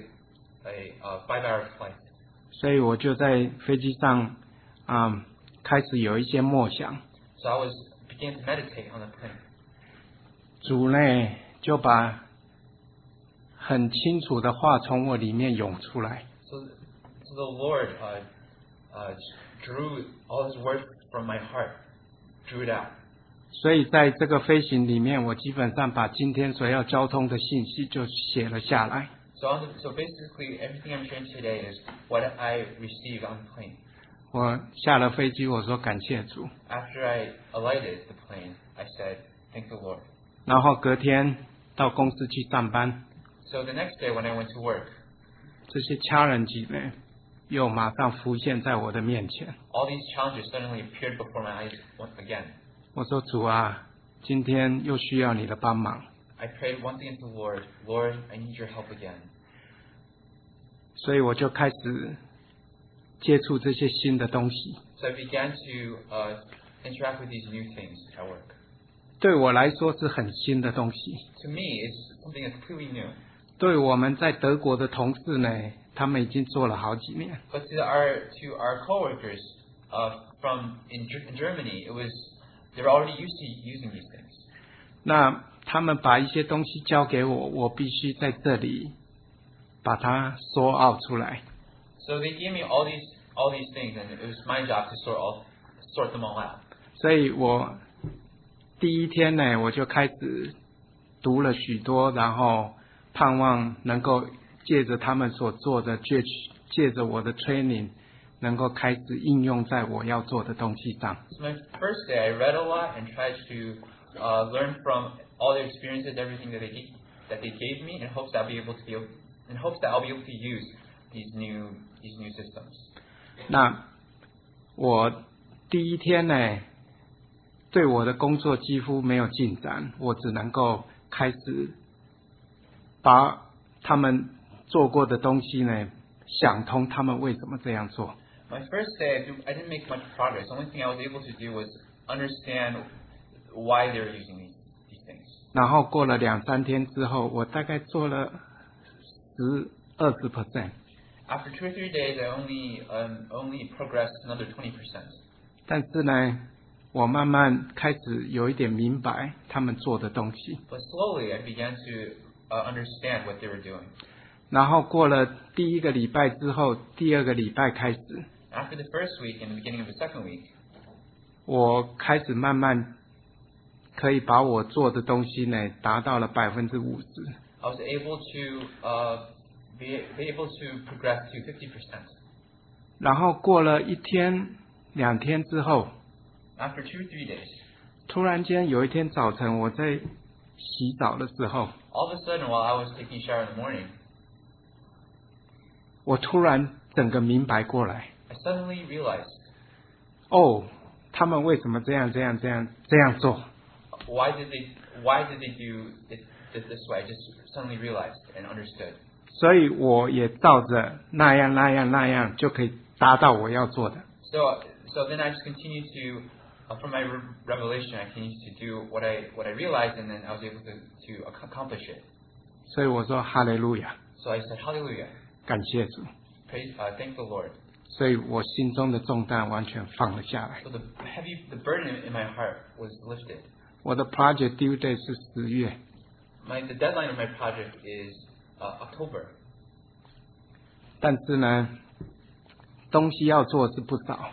Speaker 2: a uh, five-hour flight.
Speaker 1: 所以我就在飞机上啊、嗯、开始有一些默想。
Speaker 2: So I was began to meditate on the plane.
Speaker 1: 主呢就把很清楚的话从我里面涌出来。
Speaker 2: So, so the Lord uh, uh, drew all His word from my heart, drew it out.
Speaker 1: 所以在这个飞行里面，我基本上把今天所要交通的信息就写了下来。
Speaker 2: So, on the, so basically, everything I'm sharing today is what I received on the plane.
Speaker 1: 我下了飞机，我说感谢主。
Speaker 2: After I alighted the plane, I said, "Thank the Lord."
Speaker 1: 然后隔天到公司去上班，
Speaker 2: So the next day, when I went to work,
Speaker 1: 这些 challenge 呢又马上浮现在我的面前。
Speaker 2: all these challenges suddenly appeared before my eyes once again.
Speaker 1: 我说主啊，今天又需要你的帮忙。
Speaker 2: I prayed once again to the Lord, Lord, I need your help again.
Speaker 1: 所以我就开始接触这些新的东西。
Speaker 2: So I began to uh, interact with these new things at work.
Speaker 1: 对我来说是很新的东西。
Speaker 2: To me, it's something that's completely new.
Speaker 1: 对我们在德国的同事呢，他们已经做了好几年。
Speaker 2: But to our to our coworkers uh, from in, Ger- in Germany, it was they were already used to using these things.
Speaker 1: 那他们把一些东西交给我，我必须在这里把它说out出来。
Speaker 2: So they gave me all these all these things, and it was my job to sort all sort them all out.
Speaker 1: 所以我第一天呢，我就开始读了许多，然后盼望能够借着他们所做的，借借着我的 training， 能够开始应用在我要做的东西上。
Speaker 2: So my first day, I read a lot and tried to uh, learn from all the experiences, everything that they gave, that they gave me, in hopes that I'll be able to be able, in hopes that I'll be able to use these new these new systems.
Speaker 1: 那我第一天呢，对我的工作几乎没有进展，我只能够开始把他们做过的东西呢想通，他们为什么这样做。
Speaker 2: My first day, I, do, I didn't make much progress. The only thing I was able to do was understand why they were using these these things.
Speaker 1: 然后过了两三天之后，我大概做了十二十 percent，
Speaker 2: After two or three days, I only um, only progressed another twenty percent.
Speaker 1: 但是呢，我慢慢开始有一点明白他们做的东西。
Speaker 2: But slowly, I began to uh, understand what they were doing.
Speaker 1: 然后过了第一个礼拜之后，第二个礼拜开始，
Speaker 2: After the first week and the beginning of the second week,
Speaker 1: 我开始慢慢可以把我做的东西呢达到了百分之五十。
Speaker 2: I was able to uh, be, be able to progress to fifty percent.
Speaker 1: 然后过了一天、两天之后，
Speaker 2: After two or three days,
Speaker 1: 突然间有一天早晨，我在洗澡的时候，
Speaker 2: all of a sudden, while I was taking a shower in the morning,
Speaker 1: 我突然整个明白过来，
Speaker 2: I suddenly realized
Speaker 1: 哦，他们为什么这样、这样、这样、这样做？
Speaker 2: why did they why did they do it this, this way. I just suddenly realized and understood.
Speaker 1: 所以我也照着那样、那样、那样，就可以达到我要做的。
Speaker 2: So so then I just continued to uh, from my re- revelation, I continued to do what I what I realized, and then I was able to to ac- accomplish it.
Speaker 1: 所以我说哈利路亚，
Speaker 2: So I said, Hallelujah,
Speaker 1: 感谢主。
Speaker 2: praise, uh, thank the Lord.
Speaker 1: 所以我心中的重担完全放了下来。
Speaker 2: So the heavy, the burden in my heart was lifted.
Speaker 1: 我的 project due date 是十月，
Speaker 2: My the deadline of my project is uh, October.
Speaker 1: 但是呢，东西要做是不少。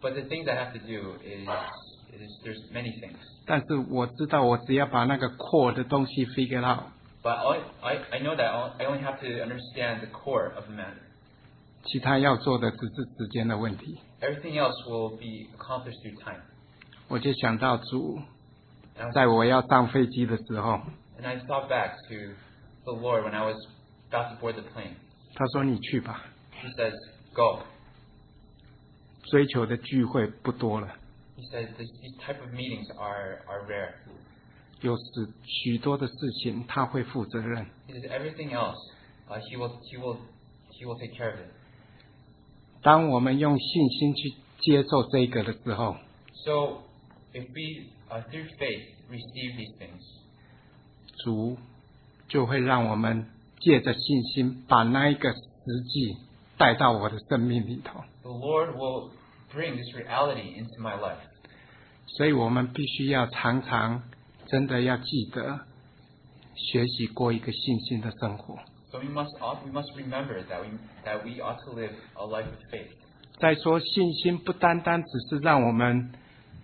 Speaker 2: But the things I have to do is, is there's many things.
Speaker 1: 但是我知道，我只要把那个 core 的东西 figure out，
Speaker 2: But all, I, I know that I only have to understand the core of the matter.
Speaker 1: 其他要做的只是时间的问题。
Speaker 2: Everything else will be accomplished through time.
Speaker 1: 我就想到主，
Speaker 2: And I,
Speaker 1: 在我要上飞机的时候，
Speaker 2: and I thought back to the Lord when I was about to board the plane.
Speaker 1: 他说你去吧，
Speaker 2: He says, go.
Speaker 1: 追求的聚会不多了，
Speaker 2: He says this, these type of meetings are, are rare.
Speaker 1: 有许许多的事情他会负责任。
Speaker 2: He says everything else, uh, he will, he will, he will take care of it.
Speaker 1: 当我们用信心去接受这个的时候，
Speaker 2: So if we, uh, through faith, receive these things,
Speaker 1: 主就会让我们借着信心把那一个实际带到我的生命里头。
Speaker 2: the Lord will bring this reality into my life.
Speaker 1: 所以我们必须要常常真的要记得学习过一个信心的生活。
Speaker 2: So we must, we must remember that we, that we ought to live a life of faith.
Speaker 1: 再说信心不单单只是让我们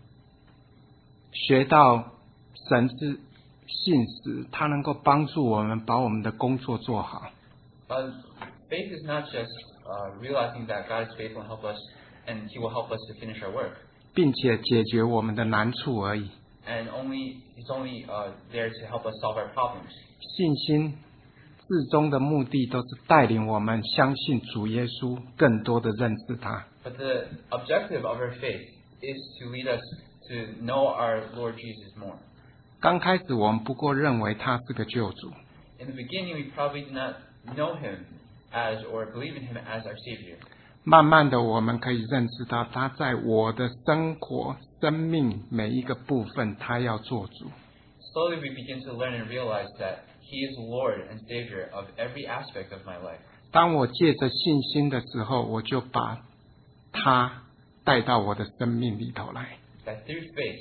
Speaker 1: 学到神是信实，它能够帮助我们把我们的工作做好。
Speaker 2: Uh, faith is not just uh, realizing that God is faithful and help us, and He will help us to finish our work.
Speaker 1: 并且解决我们的难处而已。
Speaker 2: And only He's only uh, there to help us solve our problems.
Speaker 1: 信心至终的目的都是带领我们相信主耶稣，更多的认识他。
Speaker 2: But the objective of our faith is to lead us to know our Lord Jesus more.
Speaker 1: 刚开始我们不过认为他是个救主，
Speaker 2: In the beginning, we probably did not know Him as or believe in Him as our Savior.
Speaker 1: 慢慢的我们可以认识到他在我的生活、生命每一个部分，他要做主。
Speaker 2: Slowly, we begin to learn and realize that He is Lord and Savior of every aspect of my life.
Speaker 1: 当我借着信心的时候，我就把他带到我的生命里头来，
Speaker 2: That through faith,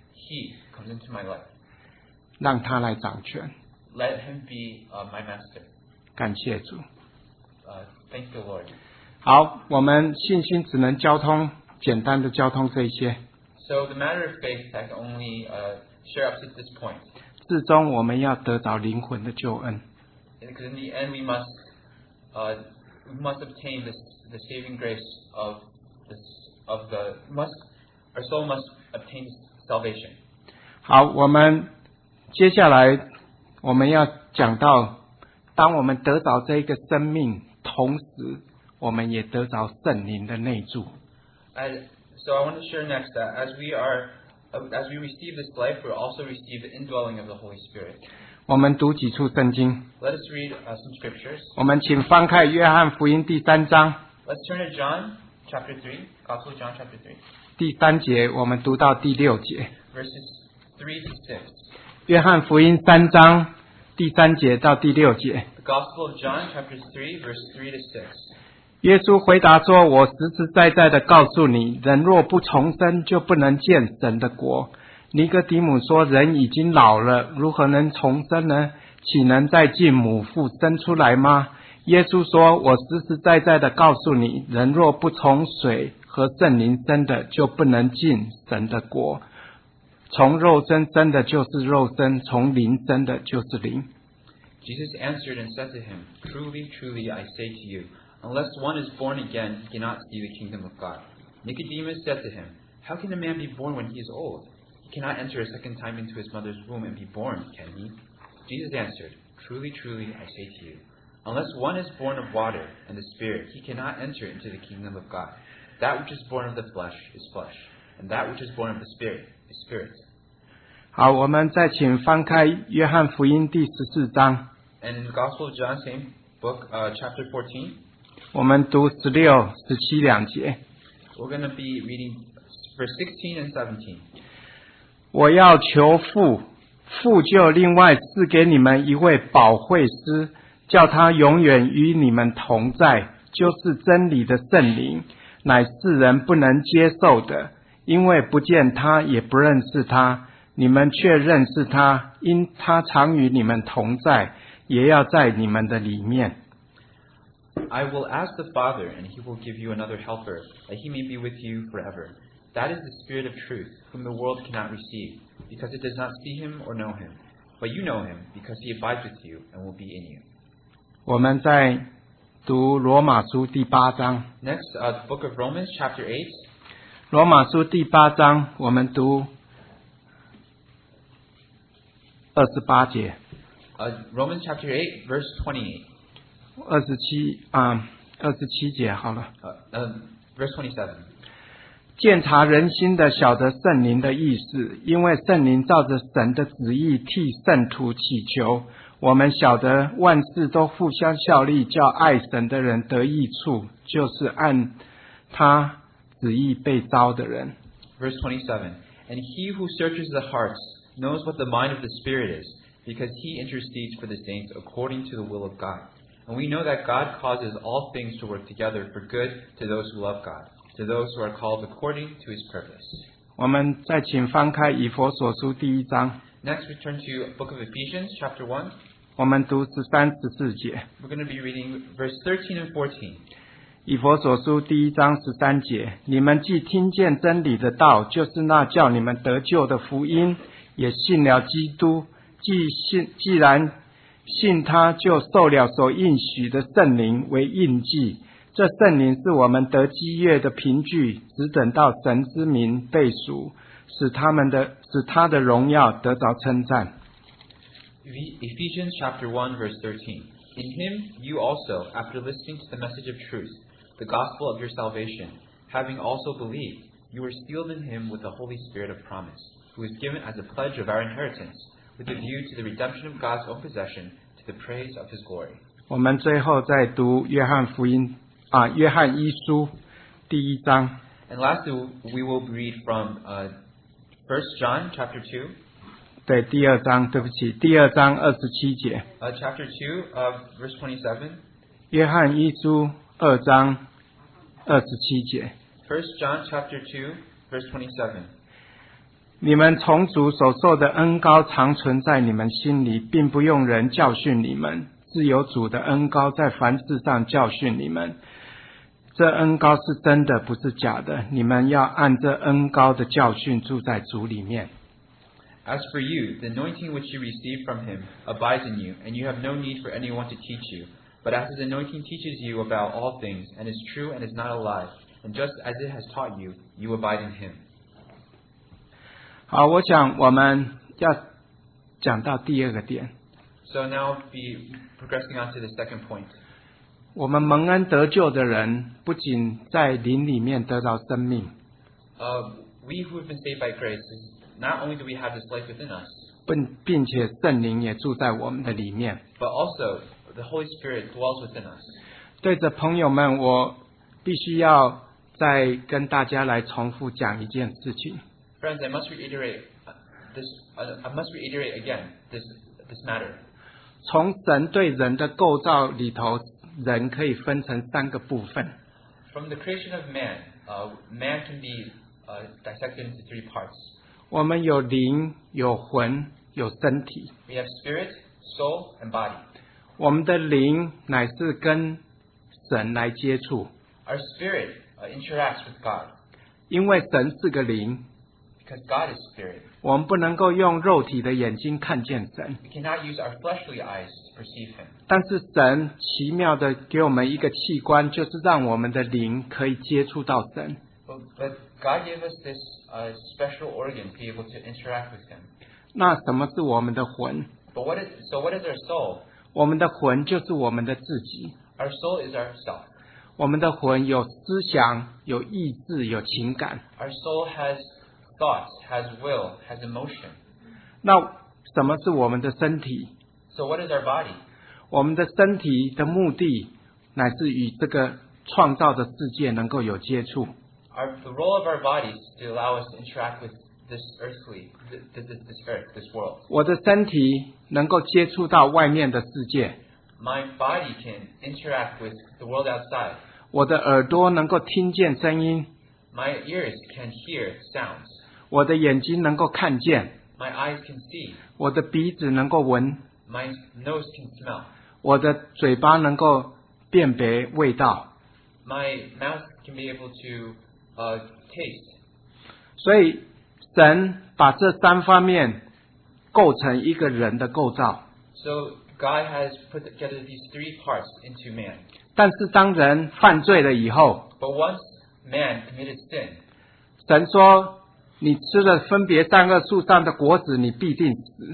Speaker 2: He comes into my life.
Speaker 1: 让他来掌权。
Speaker 2: Let Him be uh, my master.
Speaker 1: 感谢主。
Speaker 2: Uh, thank the Lord.
Speaker 1: 好，我们信心只能交通，简单的交通这一些。
Speaker 2: So the matter of faith, I can only uh, share up to this point.
Speaker 1: 至终我们要得着灵魂的救恩。
Speaker 2: Because in the end, we must uh, we must obtain this, the saving grace of this of the must our soul must obtain salvation.
Speaker 1: 好，我们接下来我们要讲到，当我们得着这一个生命，同时我们也得着圣灵的内住。
Speaker 2: And so I want to share next that as we are as we receive this life, we also receive the indwelling of the Holy Spirit.
Speaker 1: 我们读几处圣经，
Speaker 2: Let us read uh, some scriptures.
Speaker 1: 我们请翻开约翰福音第三章
Speaker 2: Let's turn to John chapter three, Gospel of John chapter three,
Speaker 1: 第三节，我们读到第六节。
Speaker 2: verses three to six.
Speaker 1: 约翰福音三章第三节到第六节。
Speaker 2: The Gospel of John chapter three, verse three to six.
Speaker 1: 耶稣回答说：“我实实在在的告诉你，人若不重生，就不能见神的国。”尼哥底母说：“人已经老了，如何能重生呢？岂能再进母腹生出来吗？”耶稣说：“我实实在在的告诉你，人若不从水和圣灵生的，就不能进神的国。从肉身生的就是肉身，从灵生的就是灵。”
Speaker 2: Jesus answered and said to him, Truly, truly, I say to you, unless one is born again, he cannot see the kingdom of God. Nicodemus said to him, How can a man be born when he is old? He cannot enter a second time into his mother's womb and be born, can he? Jesus answered, Truly, truly, I say to you, unless one is born of water and the Spirit, he cannot enter into the kingdom of God. That which is born of the flesh is flesh, and that which is born of the Spirit is spirit.
Speaker 1: 好，我们再请翻开约翰福音第十四章，
Speaker 2: And in the Gospel of John, same book, uh, chapter fourteen,
Speaker 1: 我们读十六、十七两节。
Speaker 2: we're going to be reading verse sixteen and seventeen.
Speaker 1: 我要求父，父就另外赐给你们一位保惠师，叫他永远与你们同在，就是真理的圣灵，乃世人不能接受的，因为不见他，也不认识他。你们却认识他，因他常与你们同在，也要在你们的里面。
Speaker 2: I will ask the Father, and he will give you another helper, that he may be with you forever. That is the Spirit of truth, whom the world cannot receive, because it does not see him or know him. But you know him, because he abides with you and will be in you.
Speaker 1: 我们在读罗马书第八章。
Speaker 2: Next, uh, the book of Romans, chapter eight.
Speaker 1: 罗马书第八章，我们读二十八节。
Speaker 2: Uh, Romans chapter eight, verse twenty-eight.
Speaker 1: 二十七啊，二十七节好了。
Speaker 2: Uh, uh, verse twenty-seven.
Speaker 1: 鉴察人心的，晓得圣灵的意思，因为圣灵照着神的旨意替圣徒祈求。我们晓得万事都互相效力，叫爱神的人得益处，就是按他旨意被招的人。
Speaker 2: Verse twenty-seven. And he who searches the hearts knows what the mind of the Spirit is, because he intercedes for the saints according to the will of God. And we know that God causes all things to work together for good to those who love God, to those who are called according to his purpose.
Speaker 1: 我们再请翻开以弗所书第一章，
Speaker 2: Next, we turn to book of Ephesians, chapter one.
Speaker 1: 我们读十三、十四节。
Speaker 2: We're going to be reading verse thirteen and fourteen.
Speaker 1: 以弗所书第一章十三节，你们既听见真理的道，就是那叫你们得救的福音，也信了基督，既信既然信他，就受了所应许的圣灵为印记。这圣灵是我们得基业的凭据，只等到神之名被赎，使他们的使他的荣耀得着称赞。
Speaker 2: Ephesians chapter one, verse thirteen. In him you also, after listening to the message of truth, the gospel of your salvation, having also believed, you were sealed in him with the Holy Spirit of promise, who is given as a pledge of our inheritance, with a view to the redemption of God's own possession, to the praise of his glory.
Speaker 1: 我们最后再读约翰福音啊，约翰一书第一章。
Speaker 2: And lastly, we will read from uh, First John chapter two.
Speaker 1: 对，第二章，对不起，第二章二十七节。
Speaker 2: Uh, chapter two, uh, verse twenty-seven.
Speaker 1: 约翰一书二章二十七节。
Speaker 2: First John chapter two, verse twenty-seven.
Speaker 1: 你们从主所受的恩膏常存在你们心里，并不用人教训你们，自有主的恩膏在凡事上教训你们。这恩膏是真的，不是假的。你们要按这恩膏的教训住在主里面。
Speaker 2: As for you, the anointing which you received from him abides in you, and you have no need for anyone to teach you. But as his anointing teaches you about all things, and is true and is not a lie, and just as it has taught you, you abide in him.
Speaker 1: 好，我想我们要讲到第二个点。
Speaker 2: So now be progressing on to the second point.
Speaker 1: 我们蒙恩得救的人，不仅在灵里面得到生命，
Speaker 2: Uh, we who have been saved by grace, not only do we have this life within us,
Speaker 1: 并并且圣灵也住在我们的里面。
Speaker 2: but also the Holy Spirit dwells within us.
Speaker 1: 对着朋友们，我必须要再跟大家来重复讲一件事情。
Speaker 2: Friends, I must reiterate uh, this. Uh, I must reiterate again this this matter.
Speaker 1: 从神对人的构造里头，人可以分成三个部分。
Speaker 2: From the creation of man, uh, man can be uh, dissected into three parts.
Speaker 1: 我们有灵、有魂、有身体。
Speaker 2: We have spirit, soul, and body.
Speaker 1: 我们的灵乃是跟神来接触，
Speaker 2: Our spirit uh, interacts with God
Speaker 1: 因为神是个灵，
Speaker 2: because God is spirit.
Speaker 1: 我们不能够用肉体的眼睛看见神。
Speaker 2: We cannot use our fleshly eyes to perceive Him.
Speaker 1: 但是神奇妙的给我们一个器官，就是让我们的灵可以接触到神。
Speaker 2: But, but God gave us this uh, special organ to be able to interact with Him.
Speaker 1: 那什么是我们的魂？
Speaker 2: But what is so? What is our soul?
Speaker 1: 我们的魂就是我们的自己。
Speaker 2: Our soul is ourself.
Speaker 1: 我们的魂有思想、有意志、有情感。
Speaker 2: Our soul has thoughts, has will, has emotion.
Speaker 1: 那什么是我们的身体？
Speaker 2: So what is our body?
Speaker 1: 我们的身体的目的，乃是与这个创造的世界能够有接触。
Speaker 2: Our, the role of our body is to allow us to interact with this earthly, this, this, this earth, this world.
Speaker 1: 我的身体能够接触到外面的世界，
Speaker 2: My body can interact with the world outside.
Speaker 1: 我的耳朵能够听见声音，
Speaker 2: My ears can hear sounds.
Speaker 1: 我的眼睛能够看见，
Speaker 2: My eyes can see.
Speaker 1: 我的鼻子能够闻，
Speaker 2: My nose can smell.
Speaker 1: 我的嘴巴能够辨别味道。
Speaker 2: My mouth can be able to uh, taste.
Speaker 1: 所以神把这三方面构成一个人的构造。
Speaker 2: So God has put together these three parts into man.
Speaker 1: 但是当人犯罪了以后，
Speaker 2: But once man committed sin,
Speaker 1: 神说你吃了分别善恶树上的果子，你必定死。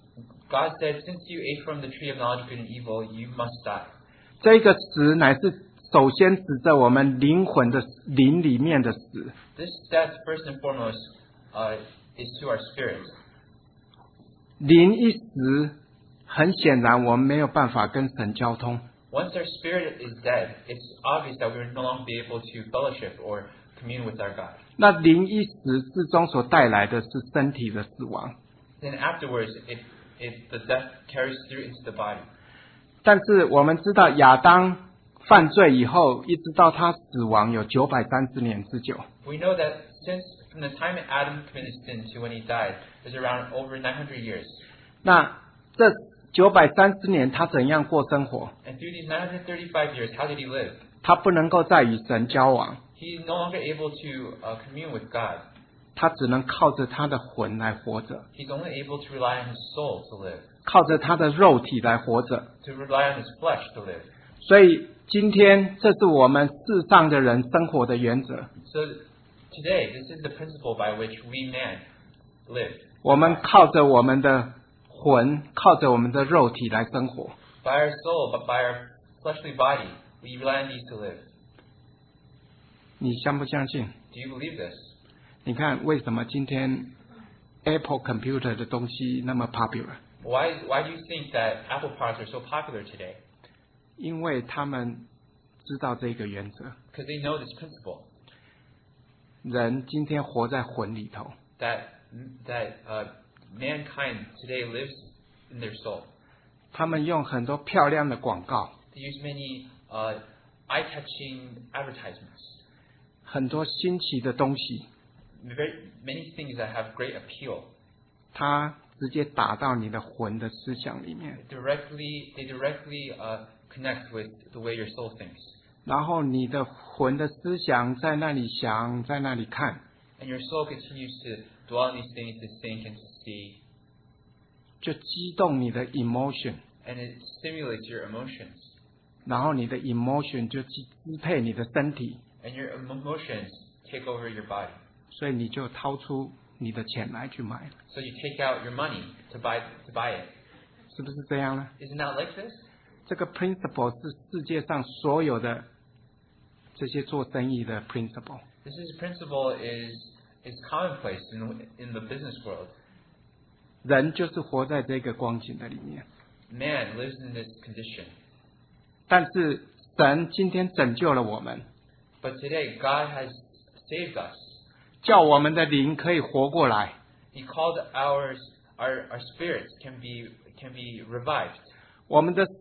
Speaker 2: God said, since you ate from the tree of knowledge of good and evil, you must die.
Speaker 1: 这个死乃是首先指着我们灵魂的灵里面的死。
Speaker 2: This death, first and foremost, uh, is to our spirit.
Speaker 1: 灵一死，很显然我们没有办法跟神交通。
Speaker 2: Once our spirit is dead, it's obvious that we will no longer be able to fellowship or commune with our God.
Speaker 1: 那灵一死，最终所带来的是身体的死亡。
Speaker 2: Then afterwards, it, it, the death carries through into the body.
Speaker 1: 但是我们知道亚当犯罪以后，一直到他死亡有九百三十年之久。
Speaker 2: We know that since from the time Adam committed sin to when he died, is around over nine hundred years.
Speaker 1: 那这九百三十年他怎样过生活？
Speaker 2: And through these nine hundred thirty-five years, how did he live?
Speaker 1: 他不能够再与神交往，
Speaker 2: He is no longer able to uh, commune with God.
Speaker 1: 他只能靠着他的魂来活着，
Speaker 2: He's only able to rely on his soul to live,
Speaker 1: 靠着他的肉体来活着。
Speaker 2: to rely on his flesh to live.
Speaker 1: 所以今天这是我们世上的人生活的原则。
Speaker 2: So today, this is the principle by which we man live.
Speaker 1: 我们靠着我们的魂，靠着我们的肉体来生活。
Speaker 2: By our soul, but by our fleshly body, we rely on these to live.
Speaker 1: 你相不相信？
Speaker 2: Do you believe this?
Speaker 1: 你看为什么今天 Apple Computer 的东西那么 popular？
Speaker 2: Why, why do you think that Apple products are so popular today?
Speaker 1: 因为他们知道这个原则。
Speaker 2: Because they know this principle
Speaker 1: 人今天活在魂里头，
Speaker 2: that that uh, mankind today lives in their soul.
Speaker 1: 他们用很多漂亮的广告，
Speaker 2: They use many uh, eye-catching advertisements,
Speaker 1: 很多新奇的东西，
Speaker 2: very, many things that have great appeal.
Speaker 1: 它直接打到你的魂的思想里面，
Speaker 2: Directly, they directly uh, connect with the way your soul thinks,
Speaker 1: 然后你的魂的思想在那里想，在那里看，
Speaker 2: and your soul continues to dwell on these things, to think and to see,
Speaker 1: 就激动你的 emotion，
Speaker 2: and it stimulates your emotions,
Speaker 1: 然后你的 emotion 就支支配你的身体，
Speaker 2: and your emotions take over your body.
Speaker 1: 所以你就掏出你的钱来去买了，
Speaker 2: So you take out your money to buy to buy it.
Speaker 1: 是不是这样呢？
Speaker 2: Isn't that like this?
Speaker 1: 这个 principle 是世界上所有的这些做生意的 principle。
Speaker 2: This is principle is is commonplace in in the business world.
Speaker 1: 人就是活在这个光景的里面，
Speaker 2: Man lives in this condition.
Speaker 1: 但是神今天拯救了我们，
Speaker 2: But today God has saved us.
Speaker 1: 叫我们的灵可以活过来。
Speaker 2: He called ours our our spirits can be can be revived.
Speaker 1: 我们的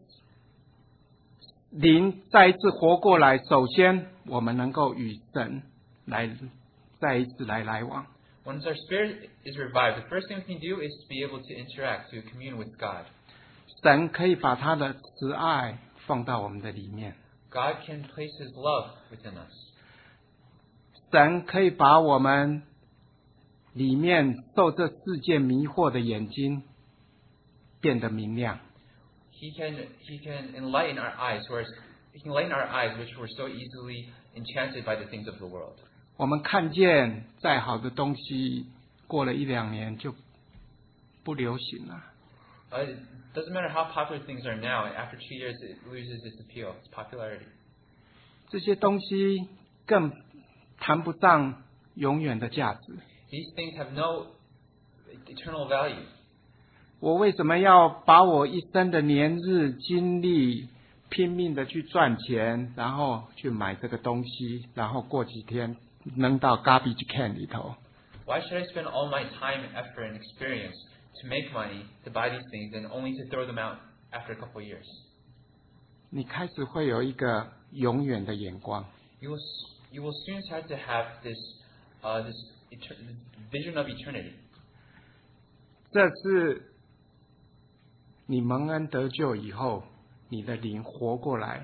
Speaker 1: 灵再一次活过来，首先我们能够与神来再一次来来往。
Speaker 2: Once our spirit is revived, the first thing we can do is to be able to interact, to commune with God.
Speaker 1: 神可以把他的慈爱放到我们的里面，
Speaker 2: God can place His love within us.
Speaker 1: 神可以把我们里面受这世界迷惑的眼睛变得明亮。
Speaker 2: He can He can enlighten our eyes, whereas He can enlighten our eyes, which were so easily enchanted by the things of the world.
Speaker 1: 我们看见再好的东西，过了一两年就不流行了。
Speaker 2: Uh, it doesn't matter how popular things are now. After two years, it loses its appeal, its popularity.
Speaker 1: 这些东西更谈不上永远的价值。
Speaker 2: These things have no eternal value.
Speaker 1: 我为什么要把我一生的年日精力拼命的去赚钱，然后去买这个东西，然后过几天扔到 garbage can 里头？
Speaker 2: Why should I spend all my time, effort, and experience to make money to buy these things, and only to throw them out after a couple of years?
Speaker 1: 你开始会有一个永远的眼光。
Speaker 2: You will you will soon start to have this uh, this eter- vision of eternity.
Speaker 1: 这是你蒙恩得救以后，你的灵活过来，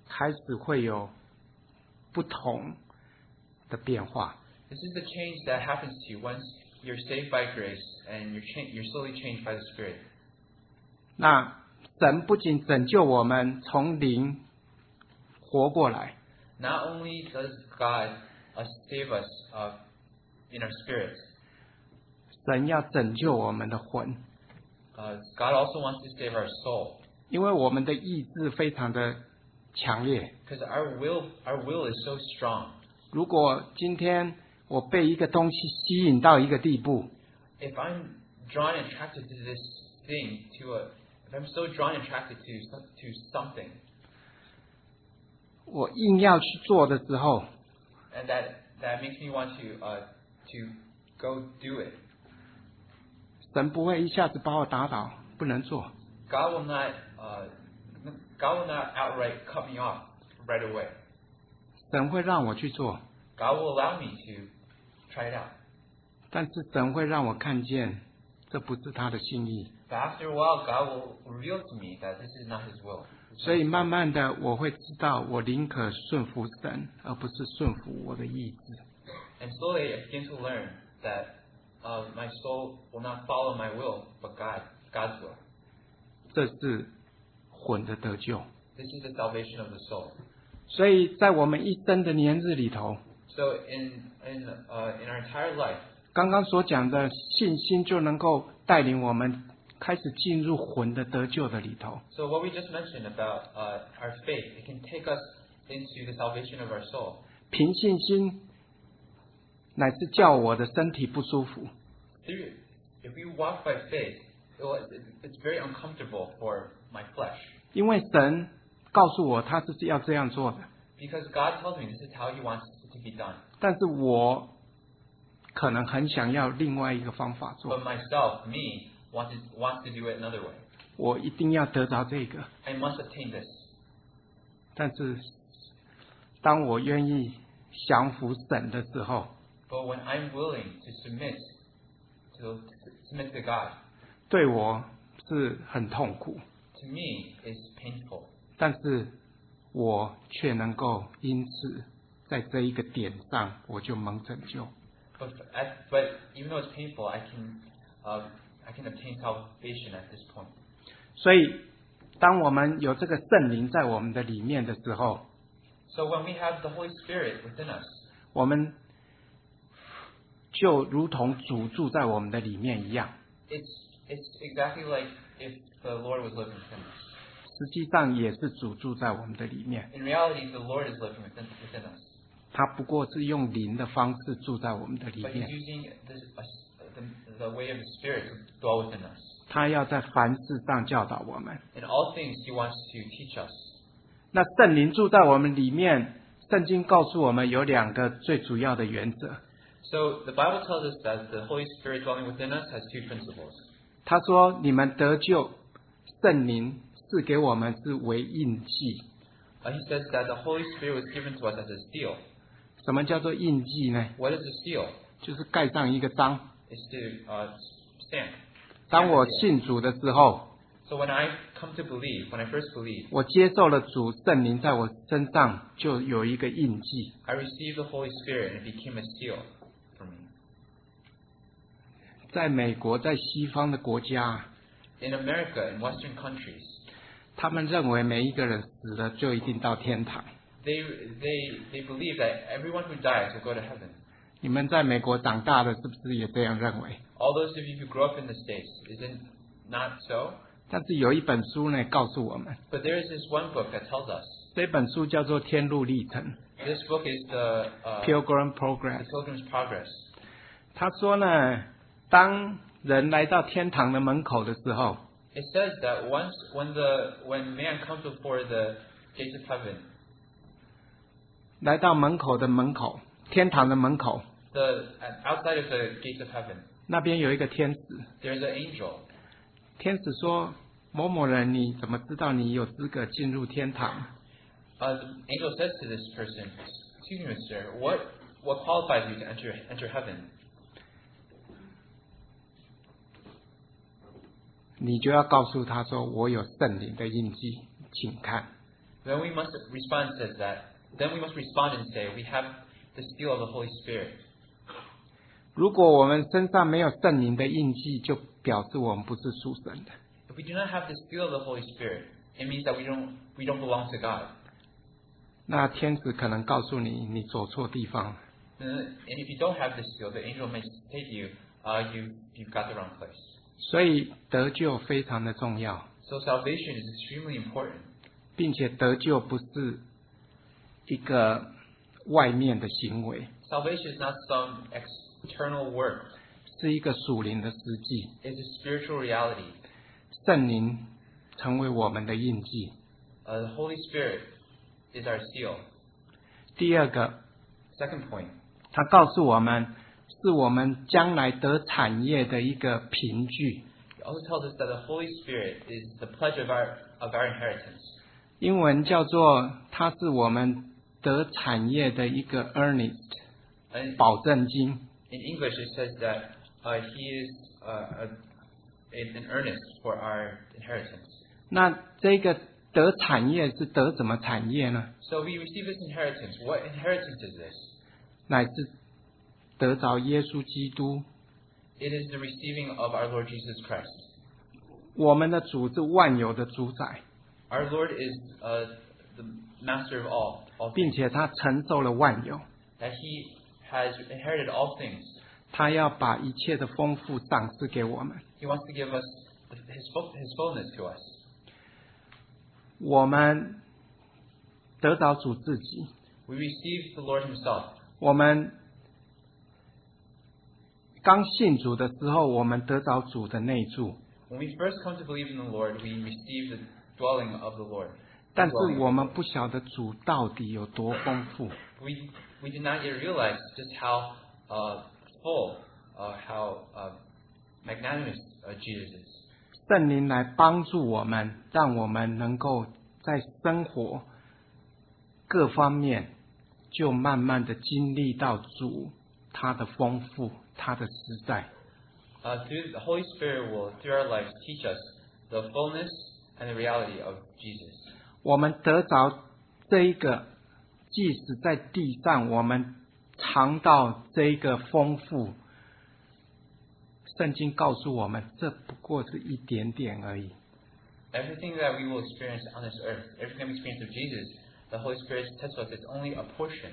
Speaker 1: 开始会有不同的变化。
Speaker 2: This is the change that happens to you once you're saved by grace and you're cha- you're slowly changed by the Spirit.
Speaker 1: 那神不仅拯救我们从灵活过来，
Speaker 2: Not only does God uh, save us uh, in our spirit,
Speaker 1: 神要拯救我们的魂，
Speaker 2: uh, God also wants to save our soul.
Speaker 1: 因为我们的意志非常的强烈。
Speaker 2: Because our will, our will is so strong.
Speaker 1: 如果今天我被一个东西吸引到一个地步，
Speaker 2: If I'm drawn and attracted to this thing, to a, if I'm so drawn and attracted to some- to something,
Speaker 1: 我硬要去做的时候，
Speaker 2: and that that makes me want to uh, to go do it,
Speaker 1: 神不会一下子把我打倒，不能做。
Speaker 2: God will not uh, God will not outright cut me off right away.
Speaker 1: 神会让我去做，
Speaker 2: God will allow me to try it out.
Speaker 1: 但是神会让我看见，这不是他的心意。
Speaker 2: But after a while, God will reveal to me that this is not His will.
Speaker 1: 所以慢慢的，我会知道，我宁可顺服神，而不是顺服我的意志。
Speaker 2: And slowly I begin to learn that uh, my soul will not follow my will, but God, God's will.
Speaker 1: 这是魂的得救。
Speaker 2: This is the salvation of the soul.
Speaker 1: 所以在我们一生的年日里头，
Speaker 2: So in in uh, in our entire life,
Speaker 1: 刚刚所讲的信心就能够带领我们开始进入魂的得救的里头。
Speaker 2: so what we just mentioned about uh, our faith, it can take us into the salvation of our soul.
Speaker 1: 凭信心，乃是叫我的身体不舒服。
Speaker 2: Through, if we walk by faith, it will, it's very uncomfortable for my flesh
Speaker 1: 因为神告诉我他是要这样做的，
Speaker 2: because God tells me this is how He wants it to be done.
Speaker 1: 但是我可能很想要另外一个方法
Speaker 2: But
Speaker 1: 做，
Speaker 2: myself, me, wants to, wants to do it another way.
Speaker 1: 我一定要得着这个。
Speaker 2: I must attain this.
Speaker 1: 但是当我愿意降服神的时候，
Speaker 2: But when I'm willing to submit to submit to God,
Speaker 1: 对我是很痛苦，
Speaker 2: to me is painful.
Speaker 1: 但是我却能够因此在这一个点上，我就蒙拯救。
Speaker 2: But at, but even though it's painful, I can uh, I can obtain salvation at this point.
Speaker 1: 所以，当我们有这个圣灵在我们的里面的时候，
Speaker 2: So when we have the Holy Spirit within us,
Speaker 1: 我们就如同主住在我们的里面一样。
Speaker 2: it's it's exactly like if the Lord was living within us.
Speaker 1: 实际上也是主住在我们的里面，
Speaker 2: In reality, the Lord is living within within us.
Speaker 1: 他不过是用灵的方式住在我们的里
Speaker 2: But He's
Speaker 1: 面。
Speaker 2: using this, uh, the, the way of the Spirit to dwell within us.
Speaker 1: 他要在凡事上教导我们。
Speaker 2: In all things, He wants to teach us.
Speaker 1: 那圣灵住在我们里面，圣经告诉我们有两个最主要的原则。
Speaker 2: So the Bible tells us that the Holy Spirit dwelling within us has two principles.
Speaker 1: 他说：“你们得救，圣灵赐给我们是为印记。
Speaker 2: Uh, he says that the Holy Spirit was given to us as a seal.
Speaker 1: 什么叫做印记呢？
Speaker 2: What is a seal?
Speaker 1: 就是盖上一个章。
Speaker 2: It's to uh, stamp.
Speaker 1: 当我
Speaker 2: Stamp a seal.
Speaker 1: 信主的时候，
Speaker 2: So when I come to believe, when I first believe,
Speaker 1: 我接受了主，圣灵在我身上就有一个印记。
Speaker 2: I received the Holy Spirit and it became a seal for me.
Speaker 1: 在美国，在西方的国家，
Speaker 2: In America, in Western countries,
Speaker 1: 他们认为每一个人死了就一定到天堂。
Speaker 2: they they they believe that everyone who dies will go to heaven.
Speaker 1: 你们在美国长大的，是不是也这样认为？
Speaker 2: All those of you who grew up in the States, is it not so?
Speaker 1: 但是有一本书呢，告诉我们，
Speaker 2: But there is this one book that tells us.
Speaker 1: 这本书叫做《天路历程》
Speaker 2: This book is the uh,
Speaker 1: （Pilgrim
Speaker 2: The
Speaker 1: Progress）。
Speaker 2: Pilgrim's Progress.
Speaker 1: 他说呢，当人来到天堂的门口的时候，
Speaker 2: It says that once when the when man comes before the gates of heaven,
Speaker 1: 来到门口的门口，天堂的门口，
Speaker 2: the outside of the gates of heaven,
Speaker 1: 那边有一个天使。
Speaker 2: there's an angel.
Speaker 1: 天使说：“某某人，你怎么知道你有资格进入天堂？
Speaker 2: Uh, the angel says to this person, "Excuse me, sir, what what qualifies you to enter enter heaven?"
Speaker 1: 你就要告诉他说：我有圣灵的印记，请看。
Speaker 2: Then we must respond says that. Then we must respond and say, we have the seal of the Holy Spirit.
Speaker 1: 如果我们身上没有圣灵的印记，就表示我们不是属神的。
Speaker 2: If we do not have the seal of the Holy Spirit, it means that we don't we don't belong to God.
Speaker 1: 那天使可能告诉你，你走错地方了。
Speaker 2: And if you don't have the seal, the angel may say to you, uh, you you've got the wrong place.
Speaker 1: 所以得救非常的重要，
Speaker 2: So salvation is extremely important.
Speaker 1: 并且得救不是一个外面的行为，
Speaker 2: Salvation is not some external work.
Speaker 1: 是一个属灵的实际。
Speaker 2: It's a spiritual reality.
Speaker 1: 圣灵成为我们的印记。
Speaker 2: Uh, the Holy Spirit is our seal.
Speaker 1: 第二个，
Speaker 2: Second point,
Speaker 1: 他告诉我们，是我们将来得产业的一个凭据。
Speaker 2: it also tells us that the Holy Spirit is the pledge of our of our inheritance.
Speaker 1: 英文叫做，它是我们得产业的一个 earnest
Speaker 2: And
Speaker 1: 保证金。
Speaker 2: in English, it says that uh, He is uh, a, an earnest for our inheritance.
Speaker 1: 那这个得产业是得什么产业呢？
Speaker 2: So we receive this inheritance. What inheritance is this?
Speaker 1: 乃是得着耶稣基督。
Speaker 2: It is the receiving of our Lord Jesus Christ.
Speaker 1: 我们的主是万有的主宰，
Speaker 2: Our Lord is uh, the master of all, all
Speaker 1: 并
Speaker 2: things.
Speaker 1: 且他承受了万有，
Speaker 2: That He has inherited all things.
Speaker 1: 他要把一切的丰富赏赐给我们。
Speaker 2: He wants to give us His full, His fullness to us.
Speaker 1: 我们得着主自己，
Speaker 2: We receive the Lord Himself.
Speaker 1: 我们刚信主的时候，我们得着主的内住，
Speaker 2: When we first come to believe in the Lord, we receive the dwelling of the Lord.
Speaker 1: 但是
Speaker 2: Dwelling of the
Speaker 1: 我们
Speaker 2: Lord.
Speaker 1: 不晓得主到底有多丰富。
Speaker 2: We we did not yet realize just how uh, full, uh, how uh, magnanimous uh, Jesus is.
Speaker 1: 圣灵来帮助我们，让我们能够在生活各方面，就慢慢的经历到主他的丰富，他的实在。
Speaker 2: Uh, through the Holy Spirit will, through our lives, teach us the fullness and the reality of Jesus.
Speaker 1: 我们得着这一个，即使在地上，我们尝到这一个丰富。圣经告诉我们，这不过是一点点而已。
Speaker 2: Everything that we will experience on this earth, everything we experience of Jesus, the Holy Spirit tells us it's only a portion,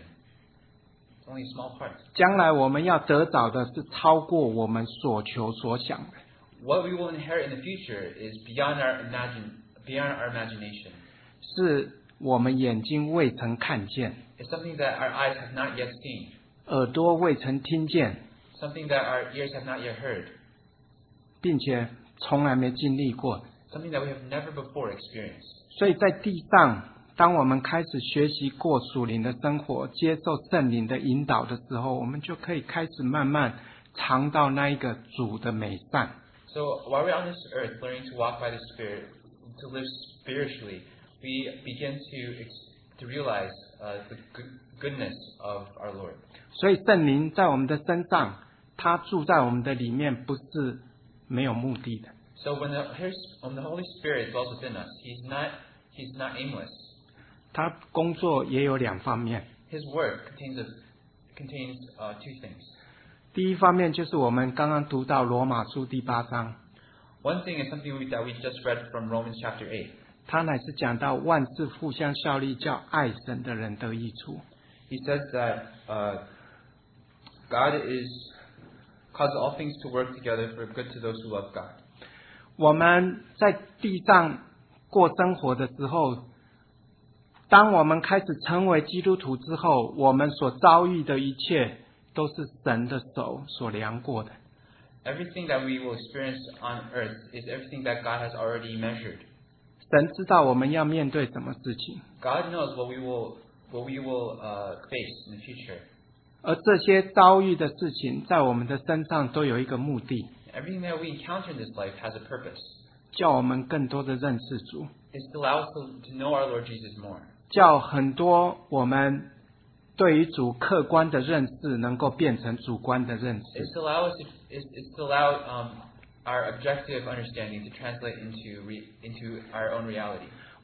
Speaker 2: it's only a small part.
Speaker 1: 将来我们要得着的是超过我们所求所想的。
Speaker 2: What we will inherit in the future is beyond our imagine, beyond our imagination.
Speaker 1: 是我们眼睛未曾看见，
Speaker 2: It's something that our eyes have not yet seen,
Speaker 1: 耳朵未曾听见，
Speaker 2: something that our ears have not yet heard,
Speaker 1: 并且从来没经历过。
Speaker 2: something that we have never before experienced.
Speaker 1: 所以在地上，当我们开始学习过属灵的生活，接受圣灵的引导的时候，我们就可以开始慢慢尝到那一个主的美善。
Speaker 2: So while we're on this earth learning to walk by the Spirit, to live spiritually, we begin to ex- to realize uh, the good- goodness of our Lord.
Speaker 1: 所以圣灵在我们的身上，他住在我们的里面，不是没有目的的。
Speaker 2: So when the, his- when the Holy Spirit dwells within us, He's not He's not aimless.
Speaker 1: 他工作也有两方面，
Speaker 2: His work contains a, contains uh, two things.
Speaker 1: 第一方面就是我们刚刚读到罗马书第八章，
Speaker 2: One thing is something we, that we just read from Romans chapter eight.
Speaker 1: 他乃是讲到万事互相效力，叫爱神的人得益处。
Speaker 2: He says that uh, God is causes all things to work together for good to those who love God.
Speaker 1: 我们在地上过生活的时候，当我们开始成为基督徒之后，我们所遭遇的一切都是神的手所量过的。
Speaker 2: Everything that we will experience on earth is everything that God has already measured.
Speaker 1: 神知道我们要面对什么事情，
Speaker 2: God knows what we will what we will uh, face in the future.
Speaker 1: 而这些遭遇的事情在我们的身上都有一个目的，
Speaker 2: Everything that we encounter in this life has a purpose.
Speaker 1: 叫我们更多的认识主，
Speaker 2: It's to allow us to, to know our Lord Jesus more.
Speaker 1: 叫很多我们对于主客观的认识能够变成主观的认识。
Speaker 2: It's to allow us to, it's, it's to allow um, our objective understanding to translate into re, into our own reality.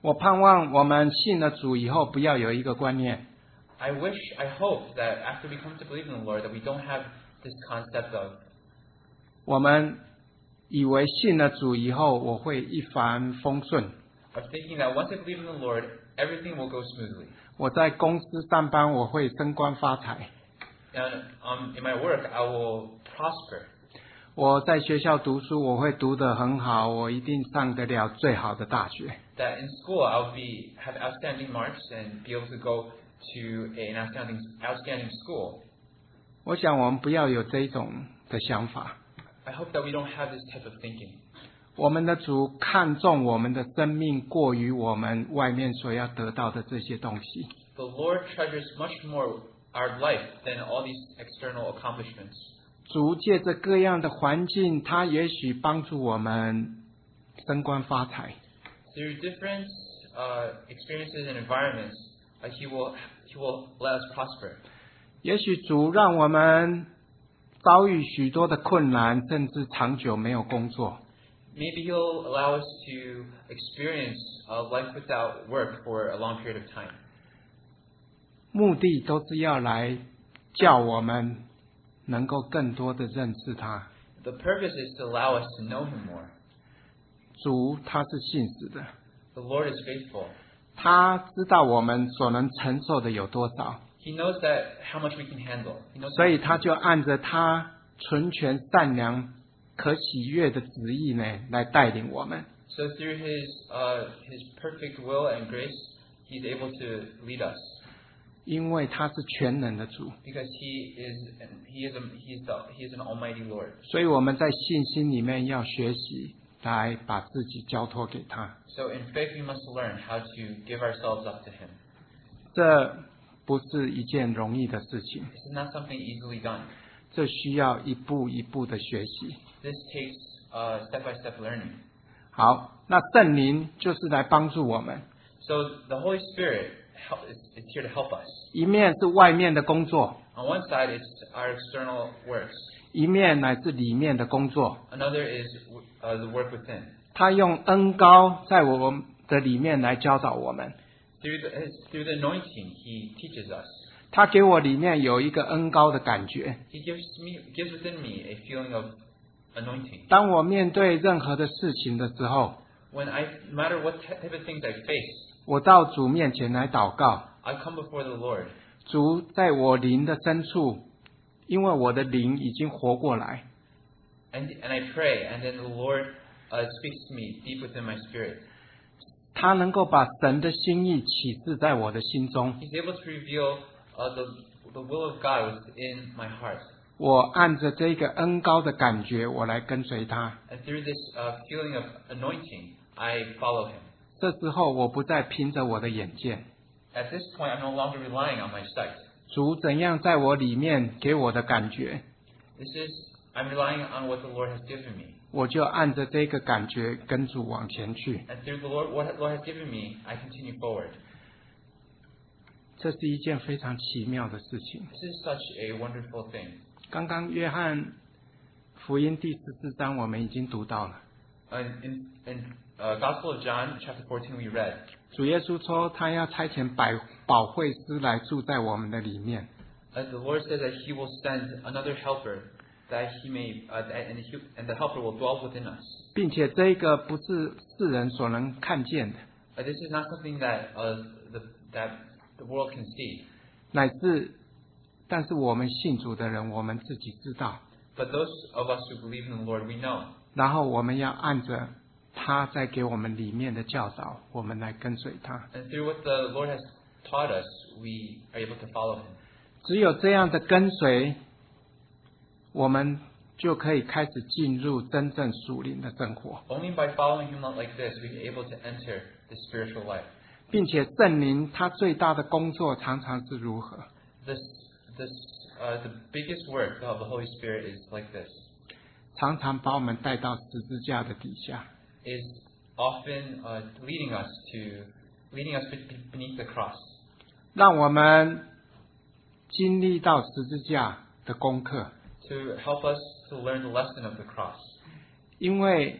Speaker 1: 我盼望我们信了主以后，不要有一个观念，
Speaker 2: I wish, I hope that after we come to believe in the Lord, that we don't have this concept of
Speaker 1: 我们以为信了主以后，我会一帆风顺。
Speaker 2: of thinking that once I believe in the Lord, everything will go smoothly.
Speaker 1: 我在公司上班，我会升官发财。
Speaker 2: And um, in my work, I will prosper.
Speaker 1: 我在学校读书，我会读得很好，我一定上得了最好的大学。
Speaker 2: That in school, I'll be have outstanding marks and be able to go to an outstanding outstanding school.
Speaker 1: 我想我们不要有这种的想法。
Speaker 2: I hope that we don't have this type of thinking.
Speaker 1: 我们的主看重我们的生命，过于我们外面所要得到的这些东西。
Speaker 2: The Lord treasures much more our life than all these external accomplishments.
Speaker 1: 主借着各样的环境，他也许帮助我们升官发财。
Speaker 2: Through different uh, experiences and environments, uh, He will He will let us prosper.
Speaker 1: 也许主让我们遭遇许多的困难，甚至长久没有工作。
Speaker 2: Maybe He'll allow us to experience a life without work for a long period of time.
Speaker 1: 目的都是要来叫我们能够更多的认识他。
Speaker 2: The purpose is to allow us to know Him more.
Speaker 1: 主他是信实的，
Speaker 2: The Lord is faithful.
Speaker 1: 他知道我们所能承受的有多少，
Speaker 2: He knows that how much we can handle. He knows
Speaker 1: 所以他就按着他纯全善良可喜悦的旨意呢，来带领我们。
Speaker 2: So through His uh, His perfect will and grace, He's able to lead us
Speaker 1: 因为他是全能的主，
Speaker 2: because He is He is a, He is the, He is an Almighty Lord.
Speaker 1: 所以我们在信心里面要学习来把自己交托给他。
Speaker 2: So in faith, we must learn how to give ourselves up to Him.
Speaker 1: 这不是一件容易的事情，
Speaker 2: This is not something easily done.
Speaker 1: 这需要一步一步的学习。
Speaker 2: This takes uh, step-by-step learning.
Speaker 1: 好，那圣灵就是来帮助我们，
Speaker 2: So the Holy Spirit help, is, is here to help us.
Speaker 1: 一面是外面的工作，
Speaker 2: On one side, it's our external works.
Speaker 1: 一面乃是里面的工作。
Speaker 2: Another is uh, the work within.
Speaker 1: 他用恩膏在我们的里面来教导我们。
Speaker 2: Through the, his, through the anointing, He teaches us.
Speaker 1: 他给我里面有一个恩膏的感觉。
Speaker 2: He gives me gives within me a feeling of anointing.
Speaker 1: 当我面对任何的事情的时候，
Speaker 2: When I, no matter what type of things I face,
Speaker 1: 我到主面前来祷告，
Speaker 2: I come before the Lord.
Speaker 1: 主在我灵的深处，因为我的灵已经活过来，
Speaker 2: And, and I pray, and then the Lord uh, speaks to me deep within my spirit.
Speaker 1: 他能够把神的心意启示在我的心中。
Speaker 2: He's able to reveal uh, the, the will of God within my heart.
Speaker 1: 我按着这个恩膏的感觉，我来跟随他。
Speaker 2: And through this uh, feeling of anointing, I follow Him.
Speaker 1: 这时候，我不再凭着我的眼见，
Speaker 2: At this point, I'm no longer relying on my sight.
Speaker 1: 主怎样在我里面给我的感觉，
Speaker 2: This is, I'm relying on what the Lord has given me.
Speaker 1: 我就按着这个感觉跟主往前去。
Speaker 2: And through the Lord, what the Lord has given me, I continue forward.
Speaker 1: 这是一件非常奇妙的事情。
Speaker 2: This is such a wonderful thing.
Speaker 1: 刚刚约翰福音第十四章我们已经读到了，
Speaker 2: Uh, in in uh, Gospel of John, chapter fourteen, we read,
Speaker 1: 主耶稣说他要差遣百保惠师来住在我们的里面，
Speaker 2: uh, the Lord says that He will send another helper, that He may, uh, and, he, and the helper will dwell within us.
Speaker 1: 并且这个不是世人所能看见的，
Speaker 2: Uh, this is not something that uh, the that the world can see,
Speaker 1: 乃是但是我们信主的人，我们自己知道，
Speaker 2: but those of us who believe in the Lord, we know.
Speaker 1: 然后我们要按着他在给我们里面的教导，我们来跟随他。
Speaker 2: And through what the Lord has taught us, we are able to follow Him.
Speaker 1: 只有这样的跟随，我们就可以开始进入真正属灵的生活，
Speaker 2: Only by following Him like this, we are able to enter the spiritual life.
Speaker 1: 并且圣灵他最大的工作常常是如何？
Speaker 2: This, this, uh, the biggest work of the Holy Spirit is like this.
Speaker 1: 常常把我们带到十字架的底下，
Speaker 2: Is often uh, leading us to, leading us beneath the cross,
Speaker 1: 让我们经历到十字架的功课。
Speaker 2: to help us to learn the lesson of the cross.
Speaker 1: 因为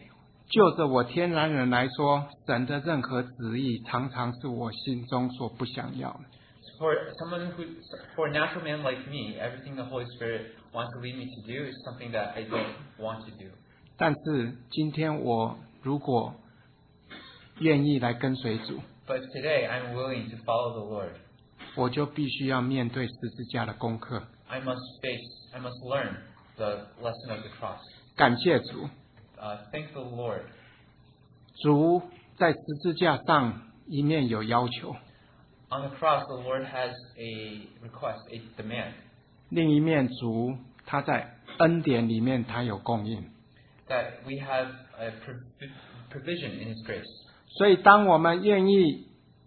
Speaker 1: 就着我天然人来说，神的任何旨意常常是我心中所不想要的。
Speaker 2: For someone who, for a natural man like me, everything the Holy Spirit wants to lead me to do is something that I don't want to do.
Speaker 1: 但是今天我如果愿意来跟随主，
Speaker 2: But today I'm willing to follow the Lord.
Speaker 1: 我就必须要面对十字架的功课。
Speaker 2: I must face, I must learn the lesson of the cross.
Speaker 1: 感谢主，
Speaker 2: Uh, thank the Lord.
Speaker 1: 主在十字架上一面有要求，
Speaker 2: On the cross, the Lord has a request, a demand,
Speaker 1: 另一面主他在恩典里面他有供应。
Speaker 2: that we have a prov- provision in His grace.
Speaker 1: 所以当我们愿意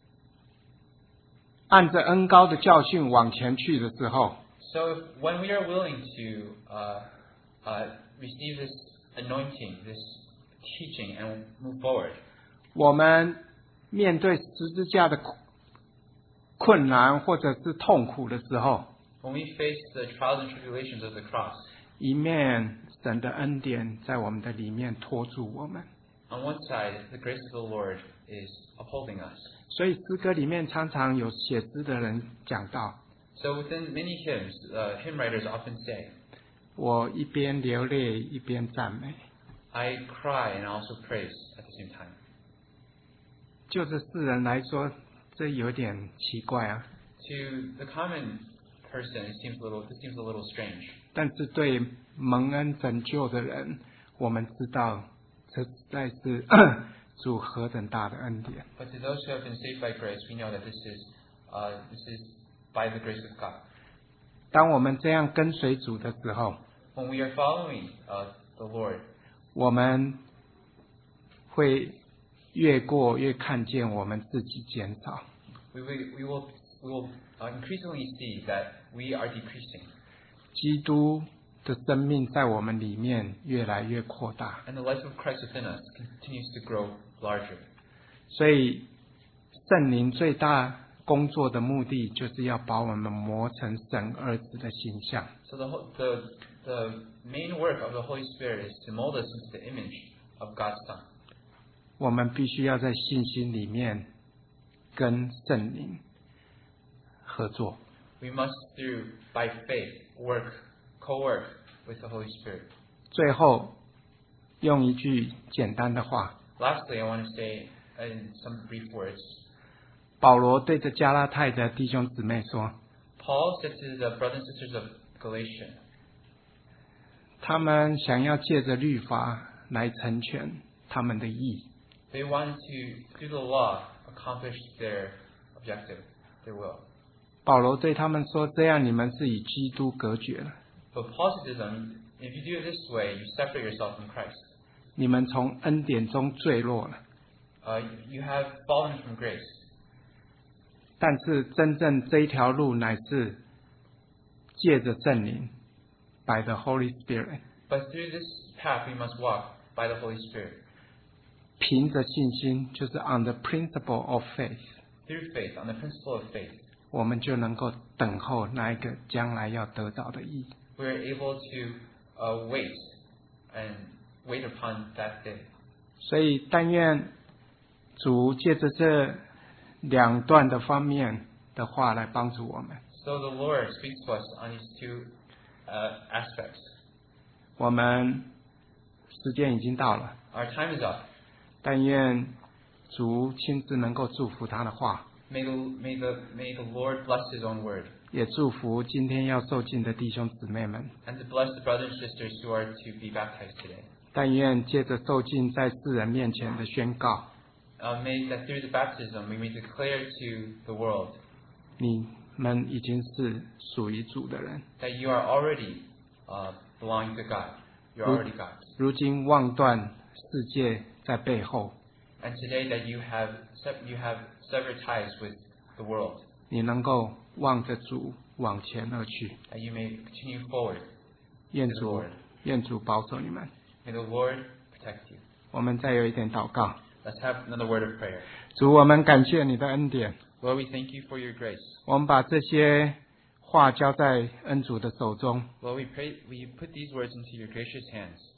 Speaker 1: 按着恩膏的教训往前去的时候，
Speaker 2: So if, when we are willing to uh, uh, receive this anointing, this teaching, and move forward,
Speaker 1: 我们面对十字架的困难或者是痛苦的时候，
Speaker 2: when we face the trials and tribulations of the cross,
Speaker 1: 一面神的恩典在我们的里面托住我们。
Speaker 2: on one side, the grace of the Lord is upholding us.
Speaker 1: 所以诗歌里面常常有写诗的人讲到，
Speaker 2: So within many hymns, uh, hymn writers often say,
Speaker 1: 我一边流泪一边赞美。
Speaker 2: I cry and also praise at the same time.
Speaker 1: 就这世人来说，这有点奇怪啊。
Speaker 2: To the common person, it seems a little, this seems a little strange.
Speaker 1: 但是对蒙恩拯救的人，我们知道这实在是主何等大的恩典。
Speaker 2: But to those who have been saved by grace, we know that this is, uh, this is by the grace of God.
Speaker 1: 当我们这样跟随主的时候，
Speaker 2: When we are following uh, the Lord,
Speaker 1: 我们会越过越看见我们自己减少，
Speaker 2: we will, we will, we will uh, increasingly see that we are decreasing,
Speaker 1: 基督的生命在我们里面越来越扩大。
Speaker 2: and the life of Christ within us continues to grow larger.
Speaker 1: 所以圣灵最大工作的目的，就是要把我们磨成神儿子的形象。
Speaker 2: So the, whole- the, the main work of the Holy Spirit is to mold us into the image of God's Son.
Speaker 1: 我们必须要在信心里面跟圣灵合作。
Speaker 2: We must, through by faith, work, co-work with the Holy Spirit.
Speaker 1: 最后，用一句简单的话，
Speaker 2: Lastly, I want to say in some brief words,
Speaker 1: 保罗对着加拉太的弟兄姊妹说，
Speaker 2: Paul said to the brothers and sisters of Galatia,
Speaker 1: 他们想要借着律法来成全他们的义，
Speaker 2: they wanted to, through the law, accomplish their objective, their will.
Speaker 1: 保罗对他们说：“这样你们是与基督隔绝了，
Speaker 2: But Paul said to them, if you do it this way, you separate yourself from Christ.
Speaker 1: 你们从恩典中坠落了。
Speaker 2: Uh, you have fallen from grace.
Speaker 1: 但是真正这一条路乃是借着圣灵 ，by the Holy Spirit，
Speaker 2: But through this path we must walk by the Holy Spirit.
Speaker 1: 凭着信心，就是 on the principle of faith，
Speaker 2: Through faith, on the principle of faith,
Speaker 1: 我们就能够等候那一个将来要得到的义。
Speaker 2: we are able to uh, wait and wait upon that day.
Speaker 1: 所以，但愿主借着这两段的方面的话来帮助我们。
Speaker 2: So the Lord speaks to us on these two uh, aspects.
Speaker 1: 我们时间已经到了，
Speaker 2: Our time is up.
Speaker 1: 但愿主亲自能够祝福他的话，
Speaker 2: May the, may the, may the Lord bless His own word
Speaker 1: 也祝福今天要受浸的弟兄姊妹们。
Speaker 2: and to bless the brothers and sisters who are to be baptized today.
Speaker 1: 但愿借着受浸在世人面前的宣告，
Speaker 2: Uh, may that through the baptism we may declare to the world
Speaker 1: 你们已经是属于主的人。
Speaker 2: that you are already uh, belonging to God. You're already God's.
Speaker 1: 如今望断世界在背后，
Speaker 2: And today that you have se- you have severed ties with the world,
Speaker 1: 你能够望着主往前而去。
Speaker 2: that you may continue forward.
Speaker 1: 愿主愿主保守你们。
Speaker 2: May the Lord protect you.
Speaker 1: 我们再有一点祷告。
Speaker 2: Let's have another word of prayer.
Speaker 1: 主，我们感谢你的恩典，
Speaker 2: Lord, we thank you for your grace.
Speaker 1: 我们把这些话交在恩主的手中，
Speaker 2: Lord, we pray we put these words into your gracious hands.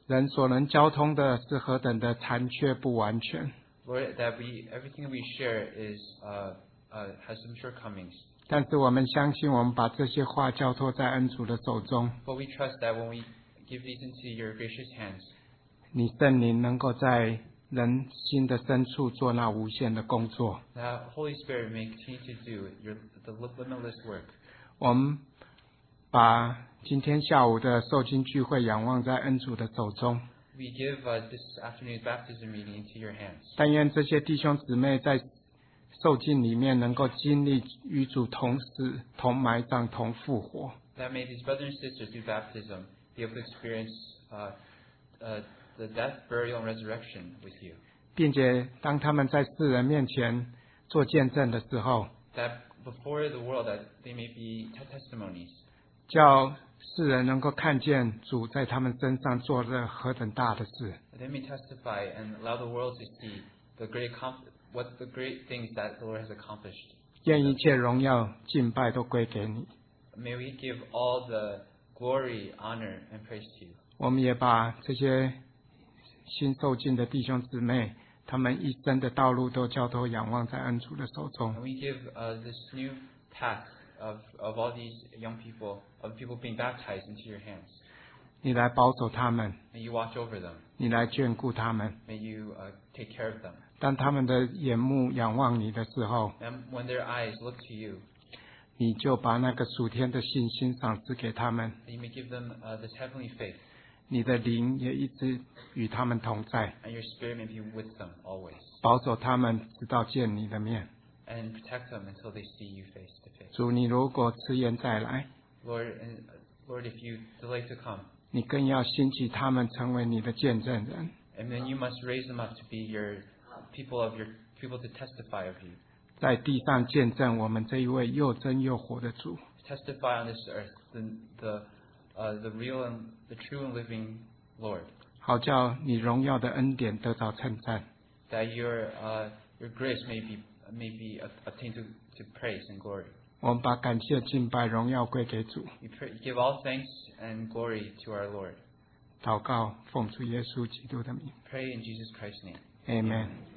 Speaker 1: 人所能交通的是何等的残缺不完全。
Speaker 2: Lord, that we everything that we share is uh, uh, has some shortcomings.
Speaker 1: 但是我们相信，我们把这些话交托在恩主的手中，
Speaker 2: But we trust that when we give these into your gracious hands,
Speaker 1: 你圣灵能够在人心的深处做那无限的工作。
Speaker 2: that Holy Spirit may continue to do your, the limitless work.
Speaker 1: 我们把今天下午的受经聚会仰望在恩主的手中，
Speaker 2: We give uh, this afternoon's baptism meeting into your hands.
Speaker 1: 但愿这些弟兄姊妹在受尽里面能够经历与主同死、同埋葬、同复活。
Speaker 2: That may these brothers and sisters through baptism be able to experience uh, uh, the death, burial, and resurrection with you.
Speaker 1: 并且当他们在世人面前做见证的时候，
Speaker 2: That before the world, that they may be testimonies.
Speaker 1: 叫世人能够看见主在他们身上做了何等大的事。
Speaker 2: That they may testify and allow the world to see the great accom- what the great things that the Lord has accomplished.
Speaker 1: 愿一切荣耀敬拜都归给你。
Speaker 2: May we give all the glory, honor, and praise to you.
Speaker 1: 我们也把这些新受尽的弟兄姊妹，他们一生的道路都交托仰望在恩主的手中。
Speaker 2: And we give uh, this new path of, of all these young people, of people being baptized into your hands.
Speaker 1: 你来保守他们，
Speaker 2: May you watch over them.
Speaker 1: 你来眷顾他们。
Speaker 2: May you uh, take care of them.
Speaker 1: 当他们的眼目仰望你的时候，
Speaker 2: And when their eyes look to you,
Speaker 1: 你就把那个属天的信心赏赐给他们。
Speaker 2: that you may give them uh, this heavenly faith,
Speaker 1: 你的灵也一直与他们同在，
Speaker 2: and your spirit may be with them always,
Speaker 1: 保守他们直到见你的面。
Speaker 2: and protect them until they see you face to face.
Speaker 1: 主，你如果迟延再来，
Speaker 2: Lord, and, uh, Lord, if you delay to come,
Speaker 1: 你更要兴起他们成为你的见证人。
Speaker 2: and then you must raise them up to be your people of your people to testify of you,
Speaker 1: 在地上见证我们这一位又真又活的主。
Speaker 2: testify on this earth the the uh, the real and the true and living Lord,
Speaker 1: 好叫你荣耀的恩典得到称赞。
Speaker 2: that your uh, your grace may be may be obtained to, to praise and glory.
Speaker 1: 我们把感谢、敬拜、荣耀归给主。
Speaker 2: We pray, give all thanks and glory to our Lord.
Speaker 1: 祷告，奉主耶稣基督的名
Speaker 2: Pray in Jesus Christ's name.
Speaker 1: ，Amen。